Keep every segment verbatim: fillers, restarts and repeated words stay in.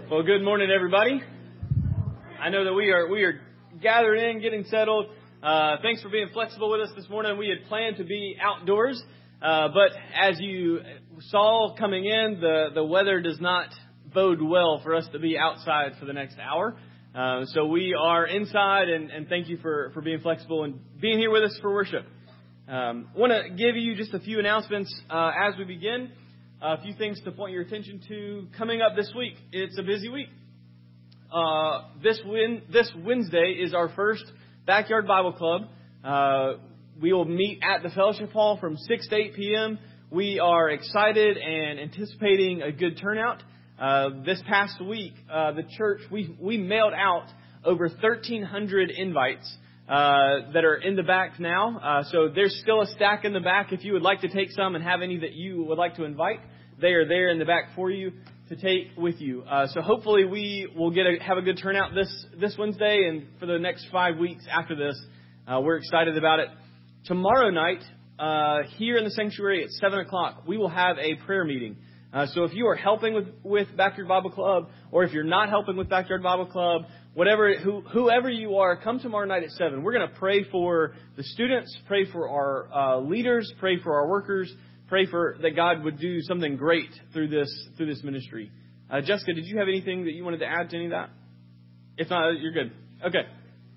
Well, good morning, everybody. I know that we are we are gathered in, getting settled. Uh, thanks for being flexible with us this morning. We had planned to be outdoors, uh, but as you saw coming in, the, the weather does not bode well for us to be outside for the next hour. Uh, so we are inside, and, and thank you for, for being flexible and being here with us for worship. Um, I want to give you just a few announcements uh, as we begin. A few things to point your attention to coming up this week. It's a busy week. Uh, this win, this Wednesday is our first Backyard Bible Club. Uh, we will meet at the Fellowship Hall from six to eight p.m. We are excited and anticipating a good turnout. Uh, this past week, uh, the church, we, we mailed out over thirteen hundred invites uh, that are in the back now. Uh, so there's still a stack in the back. If you would like to take some and have any that you would like to invite, they are there in the back for you to take with you. Uh, so hopefully we will get a, have a good turnout this, this Wednesday and for the next five weeks after this. Uh, we're excited about it. Tomorrow night, uh, here in the sanctuary at seven o'clock, we will have a prayer meeting. Uh, so if you are helping with, with Backyard Bible Club, or if you're not helping with Backyard Bible Club, whatever, who, whoever you are, come tomorrow night at seven. We're going to pray for the students, pray for our uh, leaders, pray for our workers, pray for that God would do something great through this through this ministry. Uh, Jessica, did you have anything that you wanted to add to any of that? If not, you're good. Okay.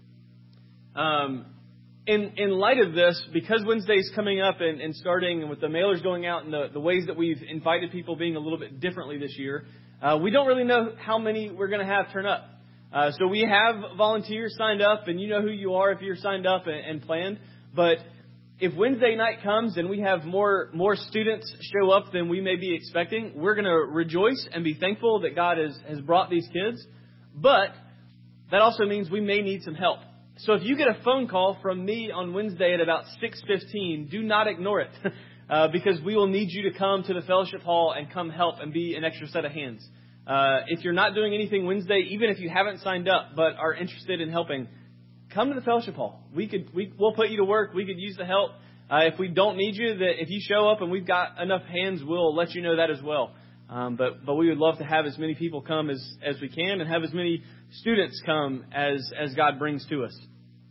Um, in in light of this, because Wednesday's coming up and, and starting, and with the mailers going out and the, the ways that we've invited people being a little bit differently this year, uh, we don't really know how many we're going to have turn up. Uh, so we have volunteers signed up, and you know who you are if you're signed up and, and planned. But if Wednesday night comes and we have more more students show up than we may be expecting, we're going to rejoice and be thankful that God has, has brought these kids. But that also means we may need some help. So if you get a phone call from me on Wednesday at about six fifteen, do not ignore it uh, because we will need you to come to the Fellowship Hall and come help and be an extra set of hands. Uh, if you're not doing anything Wednesday, even if you haven't signed up but are interested in helping, come to the Fellowship Hall. We could, we, we'll put you to work. We could use the help. Uh, if we don't need you, that if you show up and we've got enough hands, we'll let you know that as well. Um, but, but we would love to have as many people come as, as we can and have as many students come as, as God brings to us.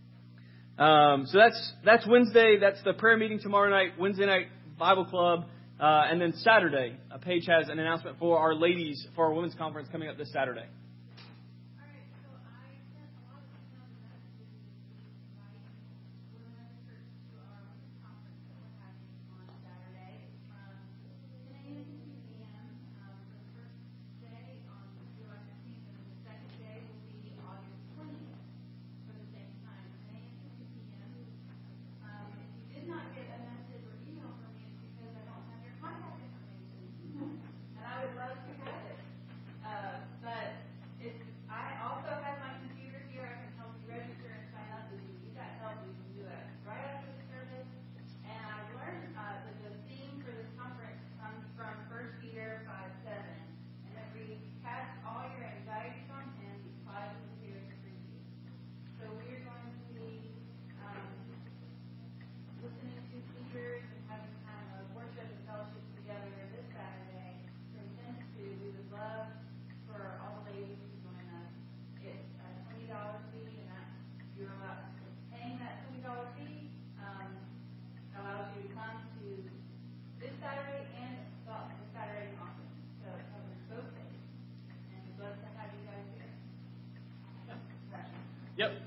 Um, so that's, that's Wednesday. That's the prayer meeting tomorrow night, Wednesday night Bible Club. Uh, and then Saturday, uh, Paige has an announcement for our ladies, for our women's conference coming up this Saturday. Yep.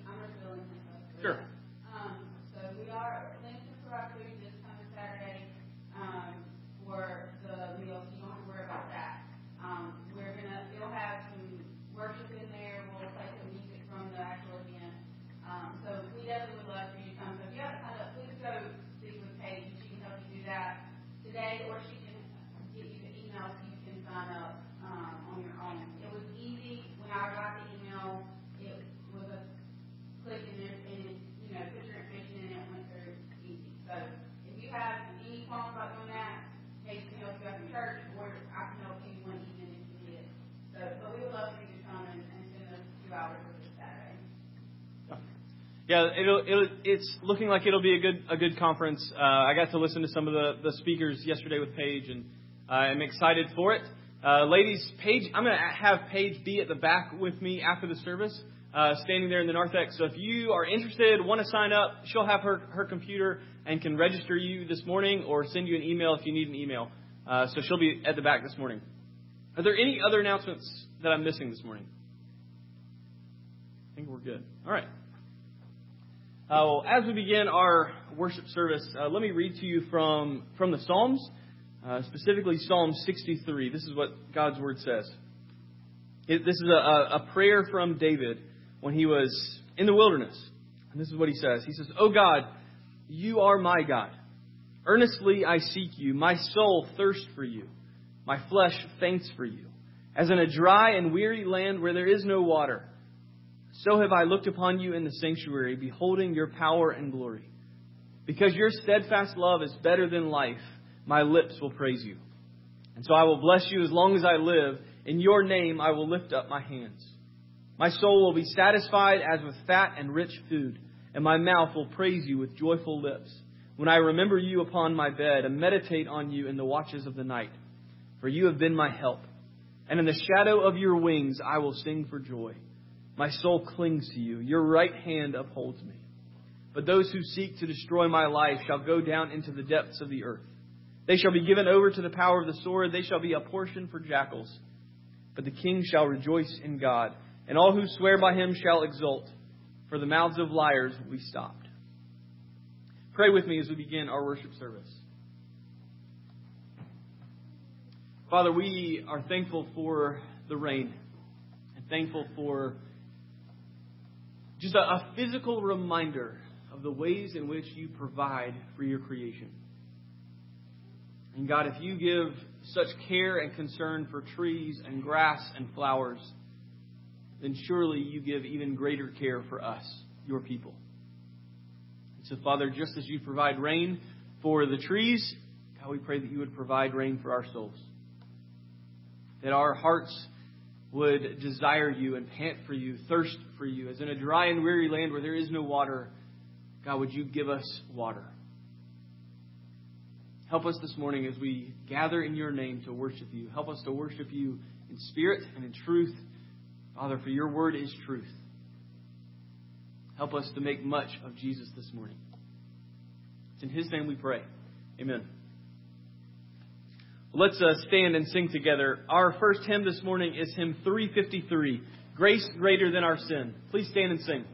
Sure. Um, so we are linked to Rock Food this coming Saturday um, for the meal, so you don't have to worry about that. Um, we're gonna, we'll have some worship in there. We'll play some music from the actual event. Um, so we definitely would love for you to come. So if you haven't signed up, please go speak with Paige. She can help you do that today, or she can get you the email so you can sign up um, on your own. It was easy when I got the email. It was a click in there and, you know, put your information in and it went through easy. So if you have any qualms about doing that, Paige can help you out in church, or I can help you one evening if you need it. So, but we would love for you to come and, and spend those two hours with us Saturday. Yeah, it'll, it'll, it's looking like it'll be a good a good conference. Uh, I got to listen to some of the, the speakers yesterday with Paige, and I'm excited for it. Uh, ladies, Paige, I'm going to have Paige be at the back with me after the service, uh, standing there in the narthex. So if you are interested, want to sign up, she'll have her, her computer and can register you this morning or send you an email if you need an email. Uh, so she'll be at the back this morning. Are there any other announcements that I'm missing this morning? I think we're good. All right. Uh, well, as we begin our worship service, uh, let me read to you from, from the Psalms. Uh, specifically Psalm sixty-three. This is what God's Word says. It, this is a, a prayer from David when he was in the wilderness. And this is what he says. He says, "O God, you are my God. Earnestly I seek you. My soul thirsts for you. My flesh faints for you. As in a dry and weary land where there is no water, so have I looked upon you in the sanctuary, beholding your power and glory. Because your steadfast love is better than life, my lips will praise you. And so I will bless you as long as I live. In your name I will lift up my hands. My soul will be satisfied as with fat and rich food, and my mouth will praise you with joyful lips, when I remember you upon my bed and meditate on you in the watches of the night. For you have been my help, and in the shadow of your wings I will sing for joy. My soul clings to you. Your right hand upholds me. But those who seek to destroy my life shall go down into the depths of the earth. They shall be given over to the power of the sword. They shall be a portion for jackals. But the king shall rejoice in God, and all who swear by him shall exult, for the mouths of liars will be stopped." Pray with me as we begin our worship service. Father, we are thankful for the rain, and thankful for just a, a physical reminder of the ways in which you provide for your creation. And God, if you give such care and concern for trees and grass and flowers, then surely you give even greater care for us, your people. And so, Father, just as you provide rain for the trees, God, we pray that you would provide rain for our souls. That our hearts would desire you and pant for you, thirst for you. As in a dry and weary land where there is no water, God, would you give us water? Help us this morning as we gather in your name to worship you. Help us to worship you in spirit and in truth. Father, for your word is truth. Help us to make much of Jesus this morning. It's in his name we pray. Amen. Let's uh, stand and sing together. Our first hymn this morning is hymn three fifty-three, Grace Greater Than Our Sin. Please stand and sing.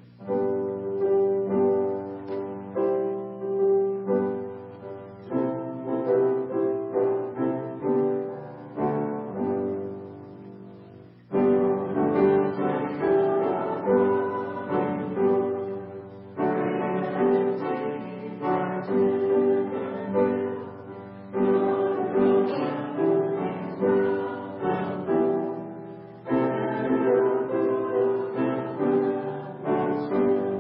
Thank you.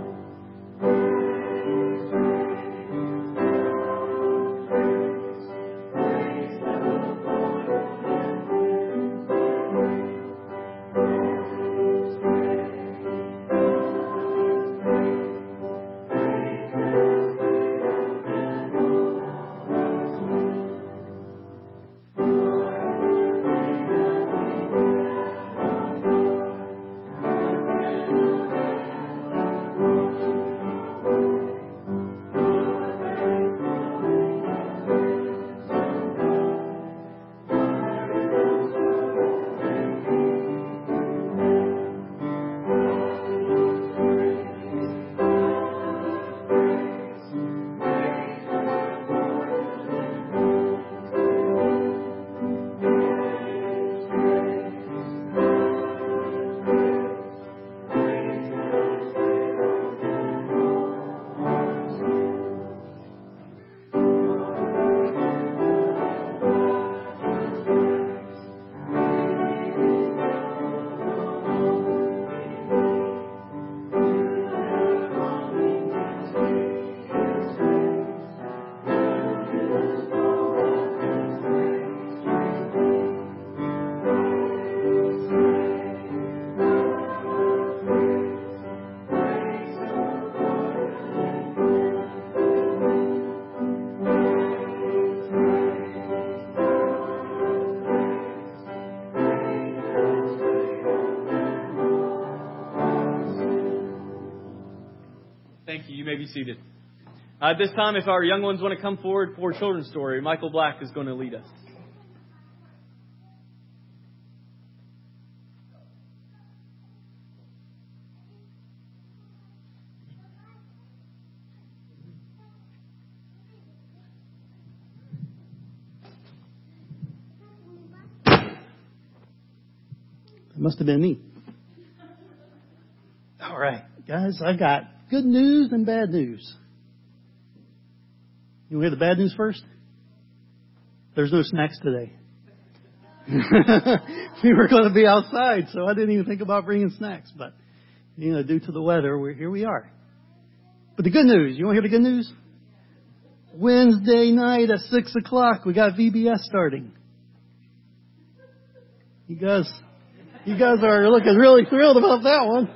may be seated. Uh, at this time, if our young ones want to come forward for children's story, Michael Black is going to lead us. It must have been me. All right, guys, I got good news and bad news. You want to hear the bad news first? There's no snacks today. We were going to be outside, so I didn't even think about bringing snacks. But, you know, due to the weather, we're, here we are. But the good news, you want to hear the good news? Wednesday night at six o'clock, we got V B S starting. You guys, you guys are looking really thrilled about that one.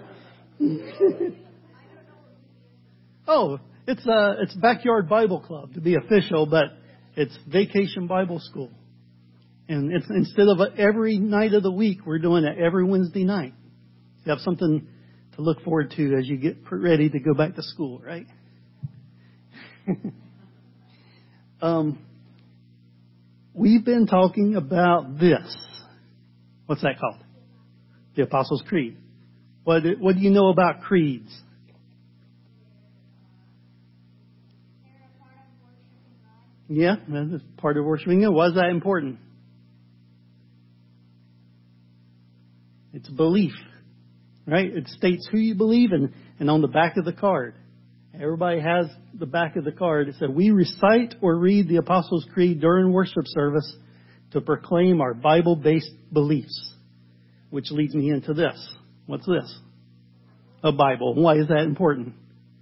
Oh, it's uh it's Backyard Bible Club to be official, but it's Vacation Bible School. And it's instead of every night of the week, we're doing it every Wednesday night. You have something to look forward to as you get ready to go back to school, right? um, we've been talking about this. What's that called? The Apostles' Creed. What, what do you know about creeds? Yeah, that's part of worshiping God. Why is that important? It's belief, right? It states who you believe in, and on the back of the card. Everybody has the back of the card. It said, we recite or read the Apostles' Creed during worship service to proclaim our Bible-based beliefs. Which leads me into this. What's this? A Bible. Why is that important?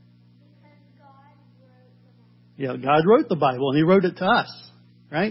Yeah, God wrote the Bible, and He wrote it to us, right?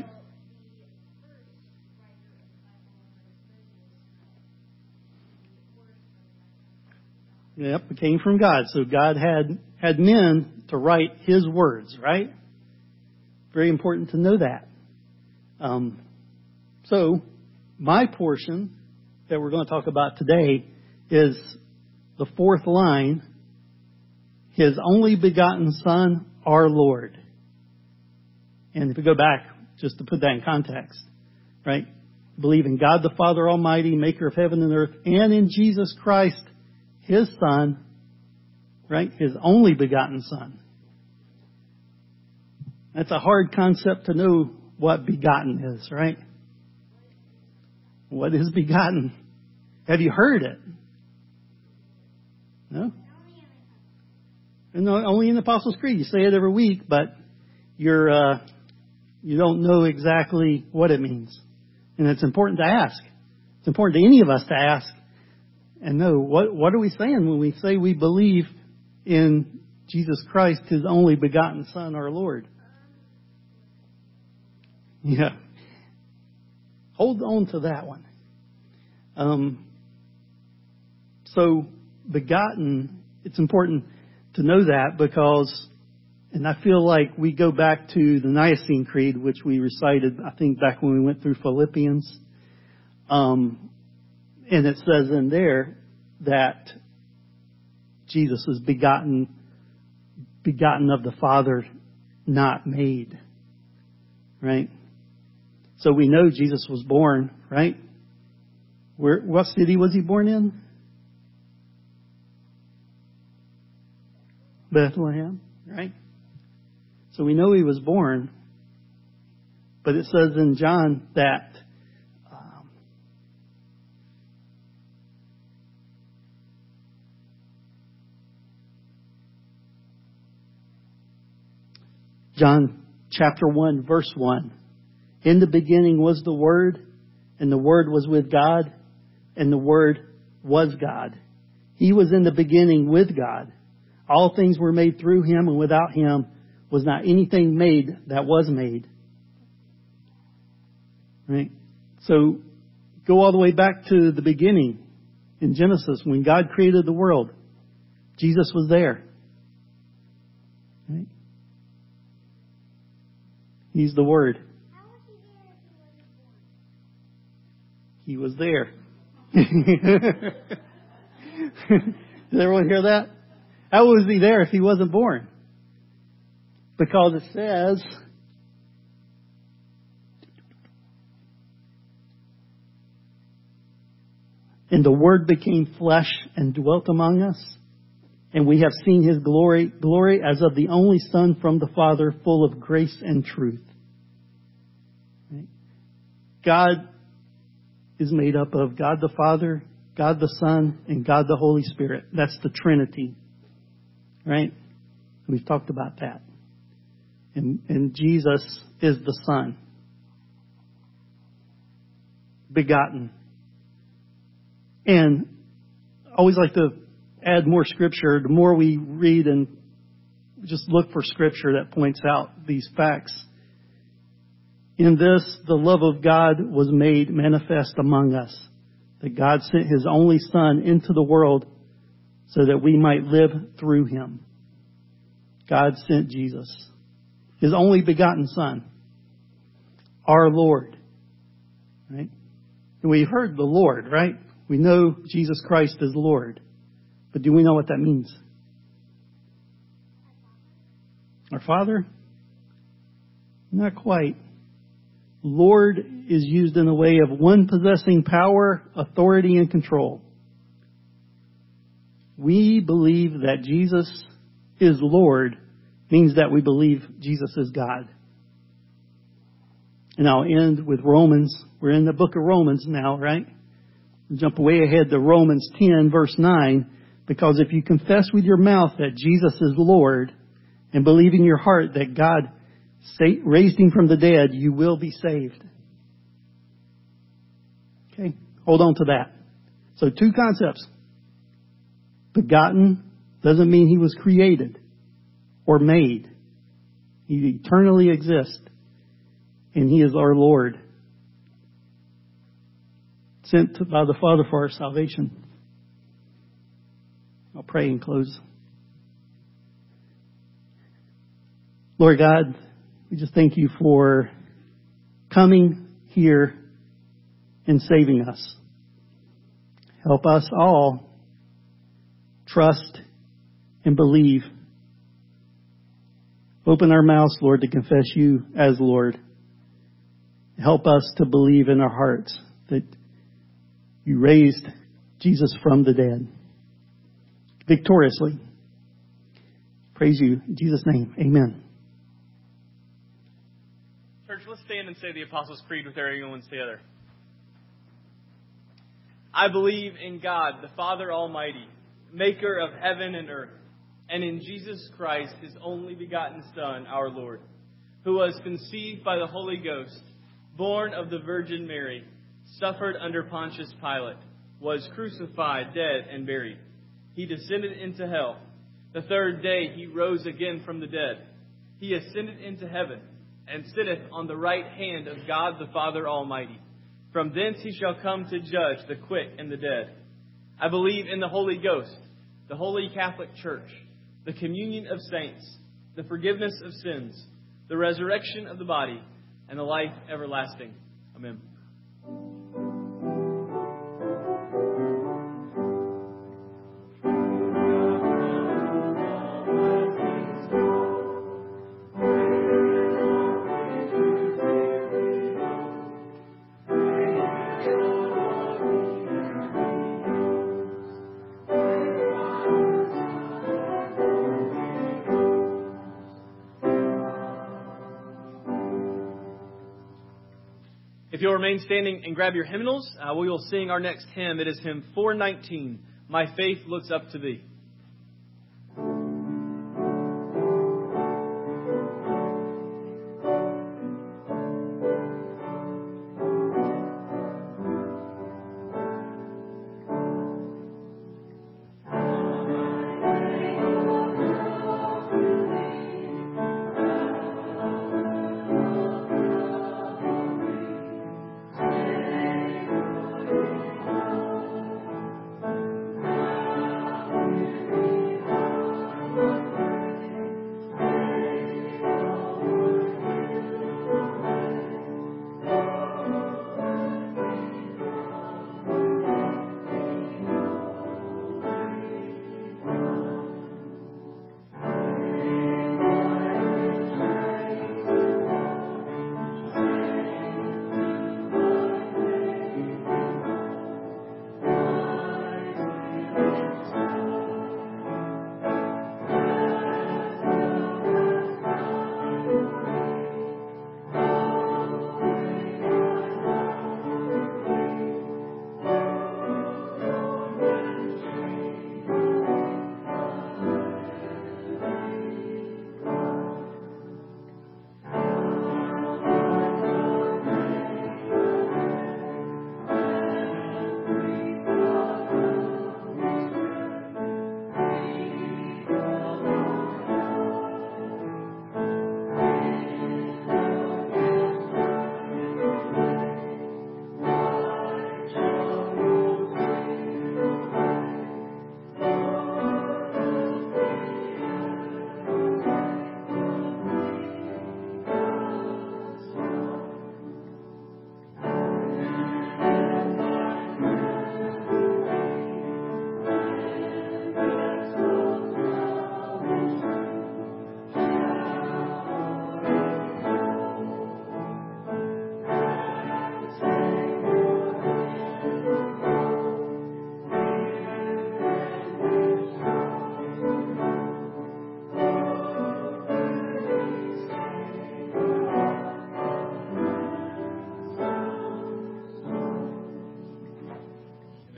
Yep, it came from God. So God had had men to write His words, right? Very important to know that. Um, so, my portion that we're going to talk about today is the fourth line, His only begotten Son, our Lord. And if we go back, just to put that in context, right? Believe in God the Father Almighty, maker of heaven and earth, and in Jesus Christ, His Son, right? His only begotten Son. That's a hard concept to know what begotten is, right? What is begotten? Have you heard it? No? No, only in the Apostles' Creed. You say it every week, but you're uh, you don't know exactly what it means. And it's important to ask. It's important to any of us to ask and know, what, what are we saying when we say we believe in Jesus Christ, His only begotten Son, our Lord? Yeah. Hold on to that one. Um, so, begotten, it's important to know that because, and I feel like we go back to the Nicene Creed, which we recited, I think, back when we went through Philippians. Um, and it says in there that Jesus is begotten, begotten of the Father, not made. Right? So we know Jesus was born, right? Where, what city was He born in? Bethlehem, right? So we know He was born, but it says in John that um, John chapter one, verse one. In the beginning was the Word, and the Word was with God, and the Word was God. He was in the beginning with God. All things were made through Him, and without Him was not anything made that was made. Right? So, go all the way back to the beginning in Genesis when God created the world. Jesus was there. Right? He's the Word. He was there. Did everyone hear that? How was He there if He wasn't born? Because it says, and the Word became flesh and dwelt among us, and we have seen His glory, glory as of the only Son from the Father, full of grace and truth. God is made up of God the Father, God the Son, and God the Holy Spirit. That's the Trinity. Right? We've talked about that. And, and Jesus is the Son. Begotten. And I always like to add more scripture. The more we read and just look for scripture that points out these facts. In this, the love of God was made manifest among us, that God sent His only Son into the world so that we might live through Him. God sent Jesus, His only begotten Son, our Lord. Right? And we've heard the Lord, right? We know Jesus Christ is Lord. But do we know what that means? Our Father? Not quite. Lord is used in a way of one possessing power, authority, and control. We believe that Jesus is Lord means that we believe Jesus is God. And I'll end with Romans. We're in the book of Romans now, right? We'll jump way ahead to Romans ten, verse nine. Because if you confess with your mouth that Jesus is Lord and believe in your heart that God raised Him from the dead, you will be saved. Okay, hold on to that. So two concepts. Begotten doesn't mean He was created or made. He eternally exists. And He is our Lord. Sent by the Father for our salvation. I'll pray and close. Lord God, we just thank You for coming here and saving us. Help us all trust and believe. Open our mouths, Lord, to confess You as Lord. Help us to believe in our hearts that You raised Jesus from the dead victoriously. Praise You. In Jesus' name, amen. Church, let's stand and say the Apostles' Creed with everyone together. I believe in God, the Father Almighty, maker of heaven and earth, and in Jesus Christ, His only begotten Son, our Lord, who was conceived by the Holy Ghost, born of the Virgin Mary, suffered under Pontius Pilate, was crucified, dead, and buried. He descended into hell. The third day He rose again from the dead. He ascended into heaven, and sitteth on the right hand of God the Father Almighty. From thence He shall come to judge the quick and the dead. I believe in the Holy Ghost, the Holy Catholic Church, the communion of saints, the forgiveness of sins, the resurrection of the body, and the life everlasting. Amen. If you'll remain standing and grab your hymnals, uh, we will sing our next hymn. It is hymn four nineteen, My Faith Looks Up to Thee.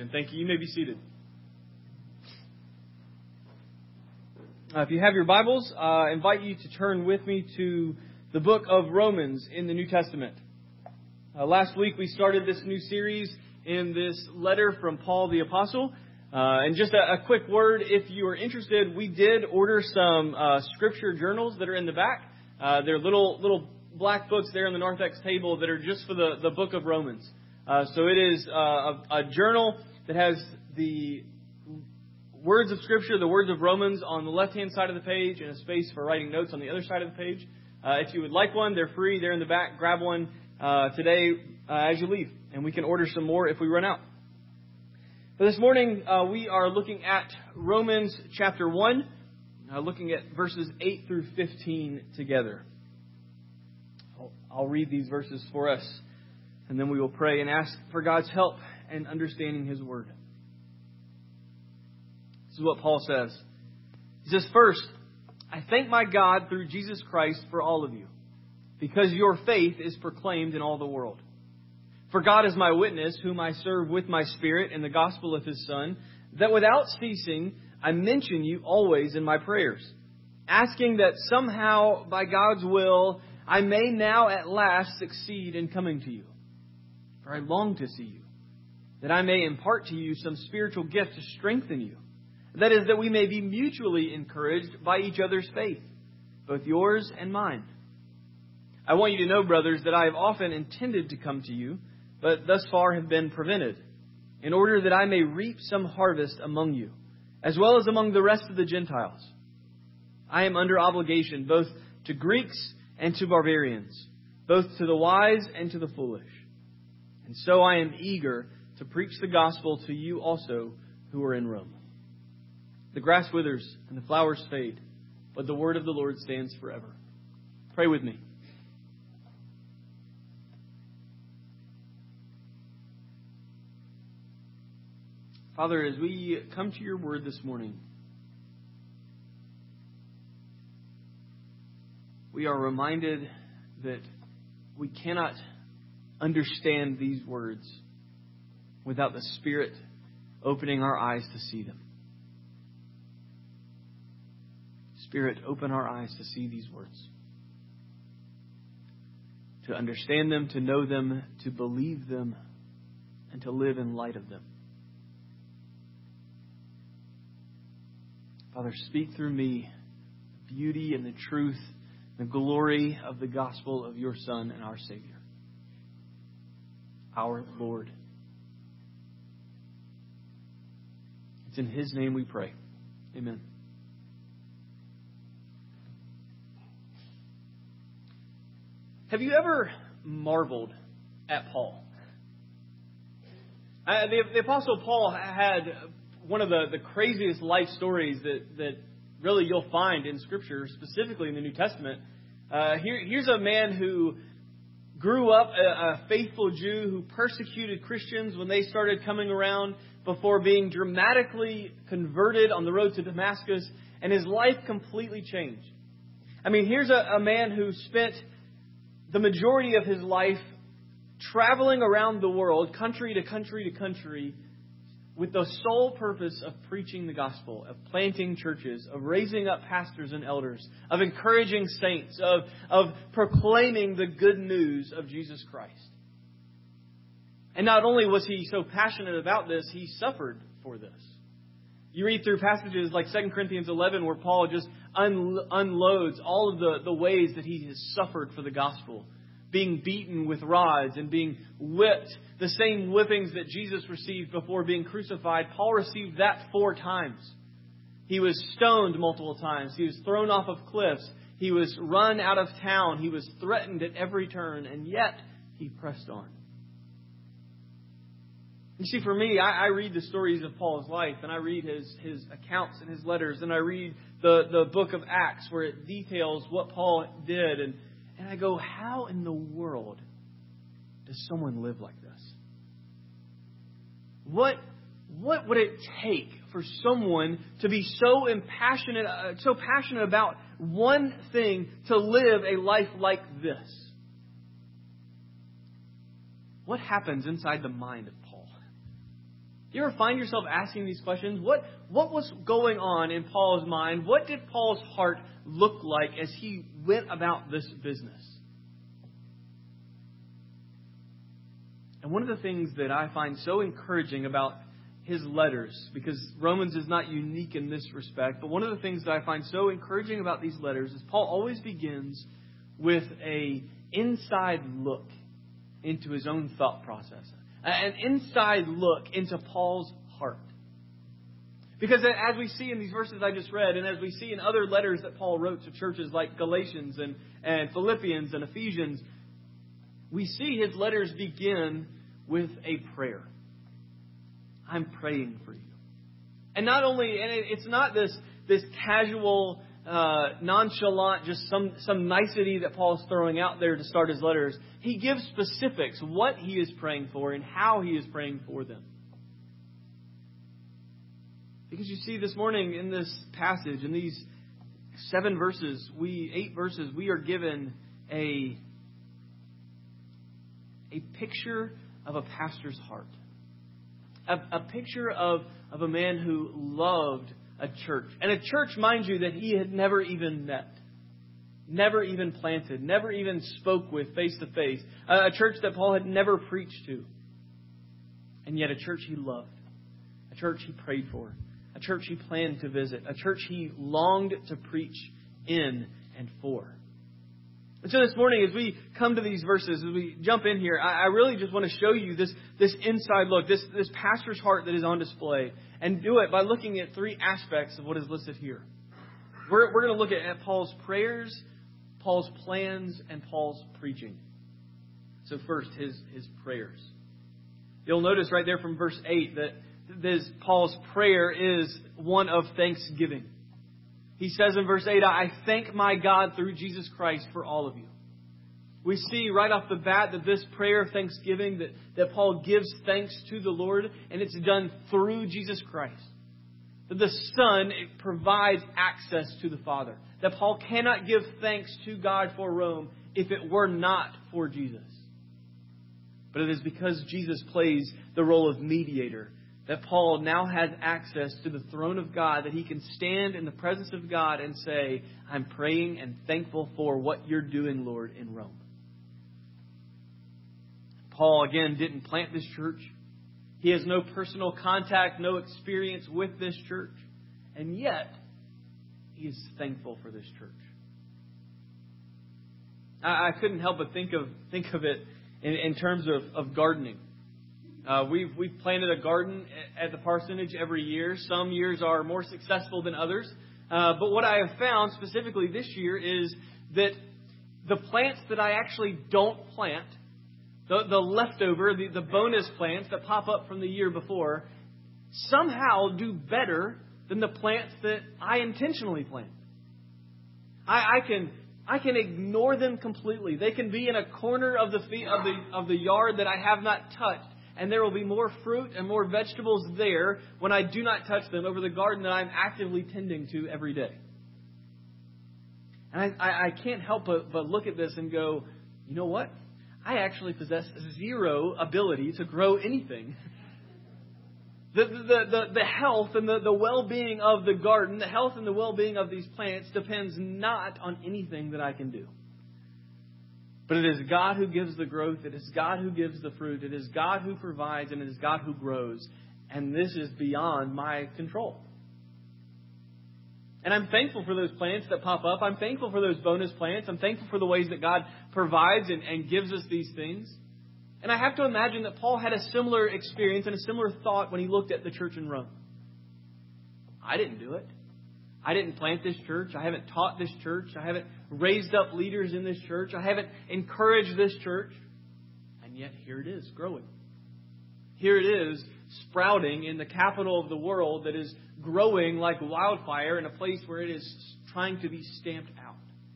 Amen. Thank you. You may be seated. Uh, if you have your Bibles, uh, I invite you to turn with me to the book of Romans in the New Testament. Uh, last week we started this new series in this letter from Paul the Apostle. Uh, and just a, a quick word, if you are interested, we did order some uh, scripture journals that are in the back. Uh, they're little little black books there on the narthex table that are just for the, the book of Romans. Uh, so it is uh, a, a journal that has the words of Scripture, the words of Romans on the left-hand side of the page and a space for writing notes on the other side of the page. Uh, if you would like one, they're free. They're in the back. Grab one uh, today uh, as you leave. And we can order some more if we run out. But this morning, uh, we are looking at Romans chapter one, uh, looking at verses eight through fifteen together. I'll, I'll read these verses for us, and then we will pray and ask for God's help in understanding His Word. This is what Paul says. He says, "First, I thank my God through Jesus Christ for all of you, because your faith is proclaimed in all the world. For God is my witness, whom I serve with my Spirit in the gospel of His Son, that without ceasing I mention you always in my prayers, asking that somehow, by God's will, I may now at last succeed in coming to you. For I long to see you, that I may impart to you some spiritual gift to strengthen you. That is, that we may be mutually encouraged by each other's faith, both yours and mine. I want you to know, brothers, that I have often intended to come to you, but thus far have been prevented, in order that I may reap some harvest among you, as well as among the rest of the Gentiles. I am under obligation both to Greeks and to barbarians, both to the wise and to the foolish. And so I am eager to preach the gospel to you also who are in Rome. The grass withers and the flowers fade, but the word of the Lord stands forever." Pray with me. Father, as we come to your word this morning, we are reminded that we cannot understand these words without the Spirit opening our eyes to see them. Spirit, open our eyes to see these words, to understand them, to know them, to believe them, and to live in light of them. Father, speak through me the beauty and the truth, the glory of the gospel of your Son and our Savior, our Lord. It's in His name we pray. Amen. Have you ever marveled at Paul? Uh, the, the Apostle Paul had one of the, the craziest life stories that, that really you'll find in Scripture, specifically in the New Testament. Uh, here, here's a man who grew up a, a faithful Jew who persecuted Christians when they started coming around before being dramatically converted on the road to Damascus, and his life completely changed. I mean, here's a, a man who spent the majority of his life traveling around the world, country to country to country, with the sole purpose of preaching the gospel, of planting churches, of raising up pastors and elders, of encouraging saints, of, of proclaiming the good news of Jesus Christ. And not only was he so passionate about this, he suffered for this. You read through passages like Second Corinthians eleven where Paul just un- unloads all of the, the ways that he has suffered for the gospel. Being beaten with rods and being whipped, the same whippings that Jesus received before being crucified. Paul received that four times. He was stoned multiple times. He was thrown off of cliffs. He was run out of town. He was threatened at every turn. And yet, he pressed on. You see, for me, I, I read the stories of Paul's life, and I read his, his accounts and his letters, and I read the, the book of Acts where it details what Paul did. And, and I go, how in the world does someone live like this? What, what would it take for someone to be so impassionate, uh, so passionate about one thing to live a life like this? What happens inside the mind of Paul? You ever find yourself asking these questions? What, what was going on in Paul's mind? What did Paul's heart look like as he went about this business? And one of the things that I find so encouraging about his letters, because Romans is not unique in this respect, but one of the things that I find so encouraging about these letters is Paul always begins with a inside look into his own thought process. An inside look into Paul's heart. Because as we see in these verses I just read, and as we see in other letters that Paul wrote to churches like Galatians and, and Philippians and Ephesians, we see his letters begin with a prayer. I'm praying for you. And not only, and it's not this, this casual, uh, nonchalant, just some, some nicety that Paul's throwing out there to start his letters. He gives specifics, what he is praying for and how he is praying for them. Because you see, this morning in this passage, in these seven verses, we eight verses, we are given a, a picture of a pastor's heart. A, a picture of, of a man who loved a church. And a church, mind you, that he had never even met. Never even planted. Never even spoke with face to face. A church that Paul had never preached to. And yet a church he loved. A church he prayed for. A church he planned to visit. A church he longed to preach in and for. And so this morning, as we come to these verses, as we jump in here, I, I really just want to show you this, this inside look, this, this pastor's heart that is on display. And do it by looking at three aspects of what is listed here. We're, we're going to look at, at Paul's prayers, Paul's plans, and Paul's preaching. So first, his, his prayers. You'll notice right there from verse eight that this Paul's prayer is one of thanksgiving. He says in verse eight, I thank my God through Jesus Christ for all of you. We see right off the bat that this prayer of thanksgiving, that, that Paul gives thanks to the Lord, and it's done through Jesus Christ. That the Son it provides access to the Father. That Paul cannot give thanks to God for Rome if it were not for Jesus. But it is because Jesus plays the role of mediator that Paul now has access to the throne of God, that he can stand in the presence of God and say, I'm praying and thankful for what you're doing, Lord, in Rome. Paul, again, didn't plant this church. He has no personal contact, no experience with this church. And yet, he is thankful for this church. I, I couldn't help but think of think of it in, in terms of, of gardening. Uh, we've, we've planted a garden at the parsonage every year. Some years are more successful than others. Uh, but what I have found specifically this year is that the plants that I actually don't plant, the, the leftover, the, the bonus plants that pop up from the year before, somehow do better than the plants that I intentionally plant. I, I can I can ignore them completely. They can be in a corner of the fe- of the of the yard that I have not touched. And there will be more fruit and more vegetables there when I do not touch them over the garden that I'm actively tending to every day. And I, I, I can't help but, but look at this and go, you know what? I actually possess zero ability to grow anything. The, the, the, the health and the, the well-being of the garden, the health and the well-being of these plants depends not on anything that I can do. But it is God who gives the growth. It is God who gives the fruit. It is God who provides, and it is God who grows. And this is beyond my control. And I'm thankful for those plants that pop up. I'm thankful for those bonus plants. I'm thankful for the ways that God provides and, and gives us these things. And I have to imagine that Paul had a similar experience and a similar thought when he looked at the church in Rome. I didn't do it. I didn't plant this church. I haven't taught this church. I haven't raised up leaders in this church. I haven't encouraged this church. And yet here it is, growing. Here it is, sprouting in the capital of the world that is growing like wildfire in a place where it is trying to be stamped out.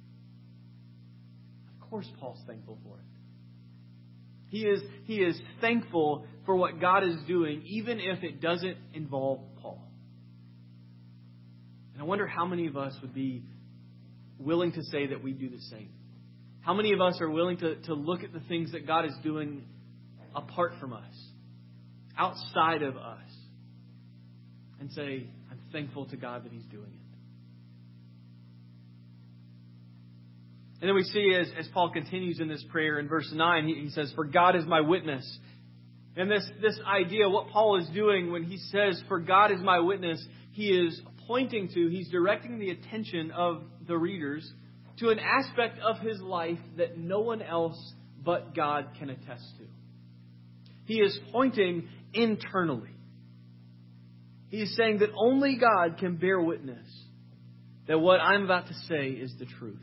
Of course Paul's thankful for it. He is, he is thankful for what God is doing, even if it doesn't involve Paul. And I wonder how many of us would be willing to say that we do the same. How many of us are willing to, to look at the things that God is doing apart from us, outside of us, and say, I'm thankful to God that He's doing it. And then we see as, as Paul continues in this prayer in verse nine, he, he says, for God is my witness. And this, this idea, what Paul is doing when he says, for God is my witness, he is pointing to, he's directing the attention of the readers to an aspect of his life that no one else but God can attest to. He is pointing internally. He is saying that only God can bear witness that what I'm about to say is the truth.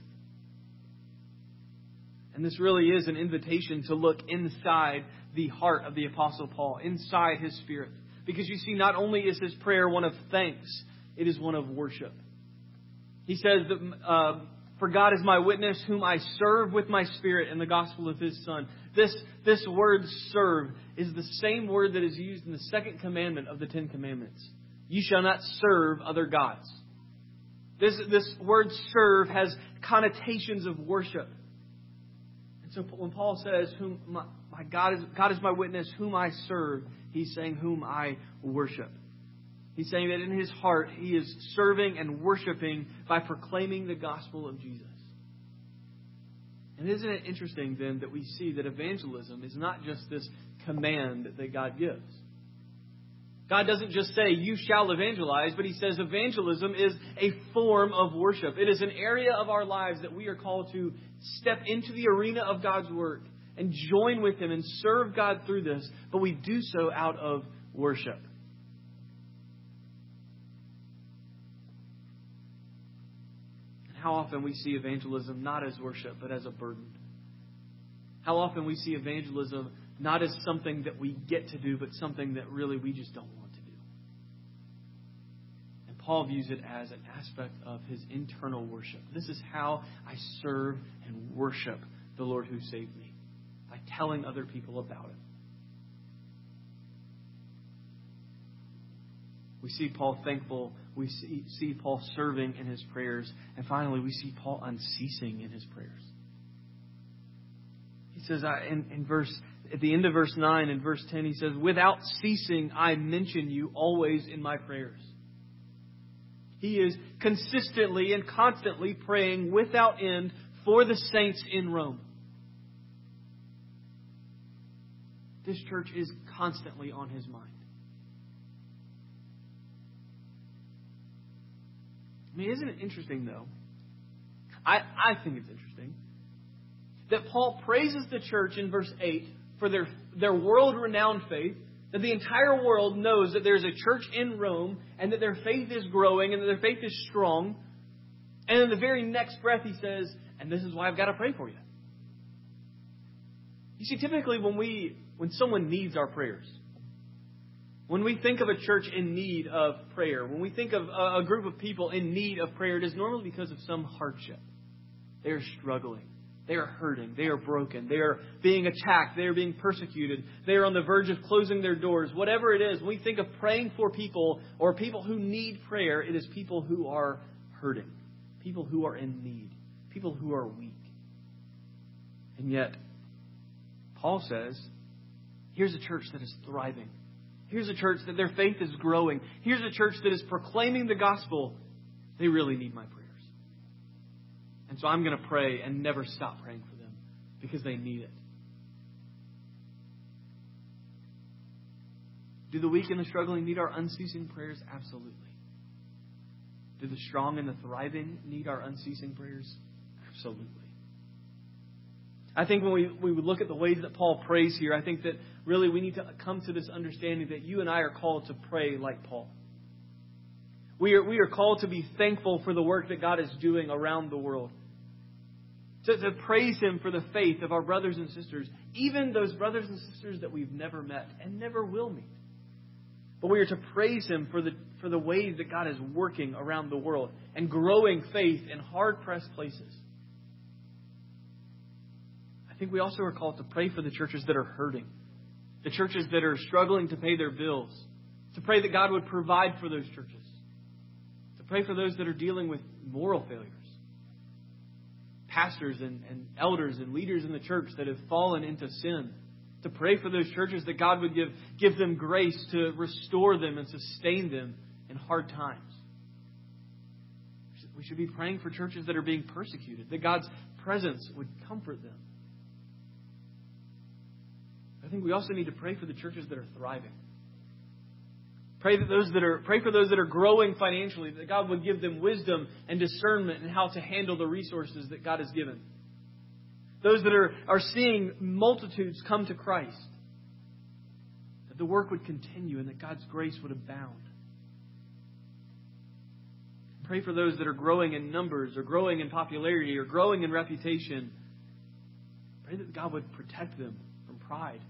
And this really is an invitation to look inside the heart of the Apostle Paul, inside his spirit. Because you see, not only is his prayer one of thanks, it is one of worship. He says that, uh, for God is my witness, whom I serve with my spirit in the gospel of His Son. This, this word serve is the same word that is used in the second commandment of the Ten Commandments. You shall not serve other gods. This, this word serve has connotations of worship. And so when Paul says, "Whom my, my God is God is my witness, whom I serve," he's saying, "Whom I worship." He's saying that in his heart he is serving and worshiping by proclaiming the gospel of Jesus. And isn't it interesting then that we see that evangelism is not just this command that God gives? God doesn't just say, you shall evangelize, but He says evangelism is a form of worship. It is an area of our lives that we are called to step into the arena of God's work and join with Him and serve God through this, but we do so out of worship. And how often we see evangelism not as worship, but as a burden. How often we see evangelism not as something that we get to do, but something that really we just don't want to do. And Paul views it as an aspect of his internal worship. This is how I serve and worship the Lord who saved me, by telling other people about it. We see Paul thankful. We see, see Paul serving in his prayers. And finally, we see Paul unceasing in his prayers. He says I, in, in verse at the end of verse nine and verse ten, he says, without ceasing, I mention you always in my prayers. He is consistently and constantly praying without end for the saints in Rome. This church is constantly on his mind. I mean, isn't it interesting, though? I, I think it's interesting that Paul praises the church in verse eight for their, their world-renowned faith, that the entire world knows that there's a church in Rome and that their faith is growing and that their faith is strong. And in the very next breath he says, and this is why I've got to pray for you. You see, typically when we when someone needs our prayers, when we think of a church in need of prayer, when we think of a group of people in need of prayer, it is normally because of some hardship. They are struggling. They are hurting. They are broken. They are being attacked. They are being persecuted. They are on the verge of closing their doors. Whatever it is, when we think of praying for people or people who need prayer, it is people who are hurting, people who are in need, people who are weak. And yet, Paul says, here's a church that is thriving. Here's a church that their faith is growing. Here's a church that is proclaiming the gospel. They really need my prayers. And so I'm going to pray and never stop praying for them because they need it. Do the weak and the struggling need our unceasing prayers? Absolutely. Do the strong and the thriving need our unceasing prayers? Absolutely. I think when we, we look at the ways that Paul prays here, I think that really we need to come to this understanding that you and I are called to pray like Paul. We are, we are called to be thankful for the work that God is doing around the world. To, to praise Him for the faith of our brothers and sisters, even those brothers and sisters that we've never met and never will meet. But we are to praise Him for the, for the ways that God is working around the world and growing faith in hard-pressed places. I think we also are called to pray for the churches that are hurting, the churches that are struggling to pay their bills, to pray that God would provide for those churches, to pray for those that are dealing with moral failures, pastors and, and elders and leaders in the church that have fallen into sin, to pray for those churches that God would give, give them grace to restore them and sustain them in hard times. We should be praying for churches that are being persecuted, that God's presence would comfort them. I think we also need to pray for the churches that are thriving. Pray that those that are pray for those that are growing financially, that God would give them wisdom and discernment in how to handle the resources that God has given. Those that are, are seeing multitudes come to Christ, that the work would continue and that God's grace would abound. Pray for those that are growing in numbers or growing in popularity or growing in reputation. Pray that God would protect them from pride.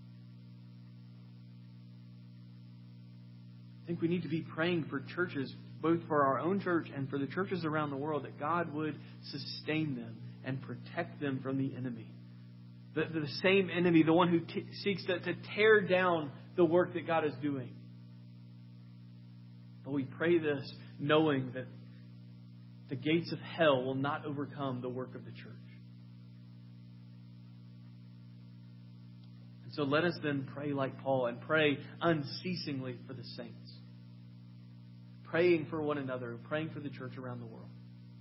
I think we need to be praying for churches, both for our own church and for the churches around the world, that God would sustain them and protect them from the enemy. The, the same enemy, the one who t- seeks to, to tear down the work that God is doing. But we pray this knowing that the gates of hell will not overcome the work of the church. And so let us then pray like Paul and pray unceasingly for the saints. Praying for one another, praying for the church around the world.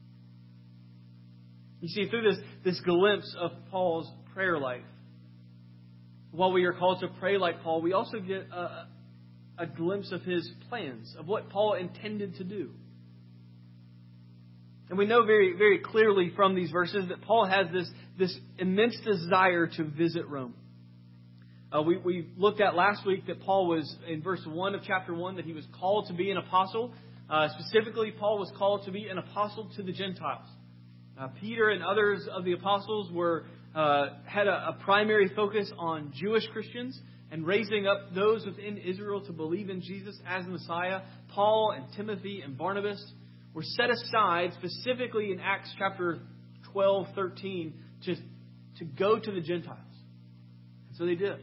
You see, through this, this glimpse of Paul's prayer life, while we are called to pray like Paul, we also get a, a glimpse of his plans, of what Paul intended to do. And we know very, very clearly from these verses that Paul has this, this immense desire to visit Rome. Uh, we, we looked at last week that Paul was, in verse one of chapter one, that he was called to be an apostle. Uh, specifically, Paul was called to be an apostle to the Gentiles. Uh, Peter and others of the apostles were uh, had a, a primary focus on Jewish Christians and raising up those within Israel to believe in Jesus as Messiah. Paul and Timothy and Barnabas were set aside specifically in Acts chapter twelve, thirteen to, to go to the Gentiles. And so they did.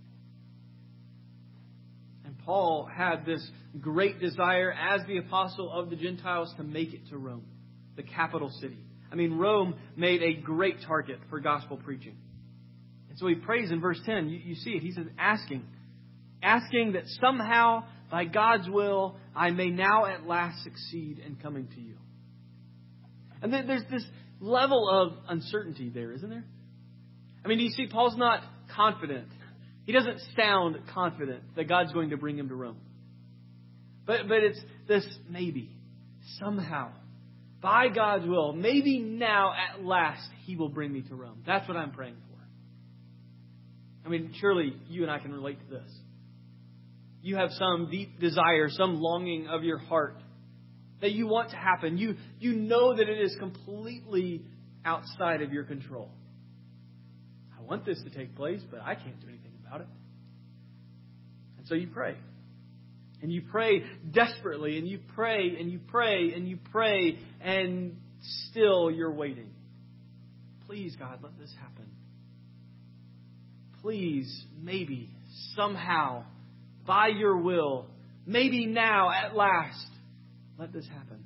And Paul had this great desire as the apostle of the Gentiles to make it to Rome, the capital city. I mean, Rome made a great target for gospel preaching. And so he prays in verse ten. You, you see it. He says, asking. Asking that somehow, by God's will, I may now at last succeed in coming to you. And then there's this level of uncertainty there, isn't there? I mean, do you see, Paul's not confident. He doesn't sound confident that God's going to bring him to Rome. But, but it's this maybe, somehow, by God's will, maybe now at last He will bring me to Rome. That's what I'm praying for. I mean, surely you and I can relate to this. You have some deep desire, some longing of your heart that you want to happen. You, you know that it is completely outside of your control. I want this to take place, but I can't do anything about it. And so you pray. And you pray desperately, and you pray, and you pray, and you pray, and still you're waiting. Please, God, let this happen. Please, maybe, somehow, by your will, maybe now, at last, let this happen.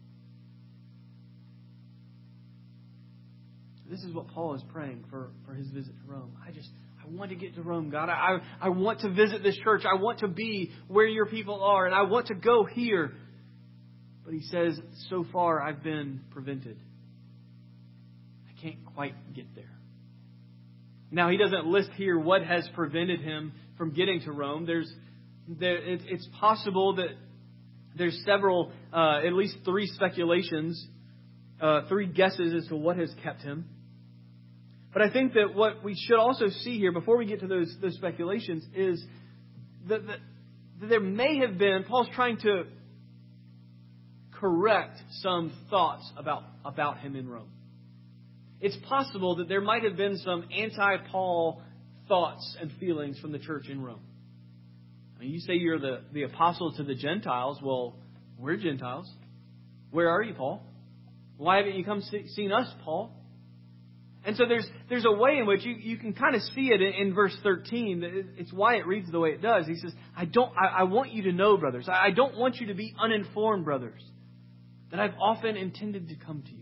This is what Paul is praying for, for his visit to Rome. I just, I want to get to Rome, God. I, I want to visit this church. I want to be where your people are, and I want to go here. But he says, so far I've been prevented. I can't quite get there. Now, he doesn't list here what has prevented him from getting to Rome. There's, there, it, it's possible that there's several, uh, at least three speculations, uh, three guesses as to what has kept him. But I think that what we should also see here, before we get to those, those speculations, is that, that, that there may have been, Paul's trying to correct some thoughts about, about him in Rome. It's possible that there might have been some anti-Paul thoughts and feelings from the church in Rome. I mean, you say you're the, the apostle to the Gentiles. Well, we're Gentiles. Where are you, Paul? Why haven't you come see, seen us, Paul? And so there's there's a way in which you, you can kind of see it in, in verse thirteen. It's why it reads the way it does. He says, I don't I, I want you to know, brothers. I, I don't want you to be uninformed, brothers, that I've often intended to come to you,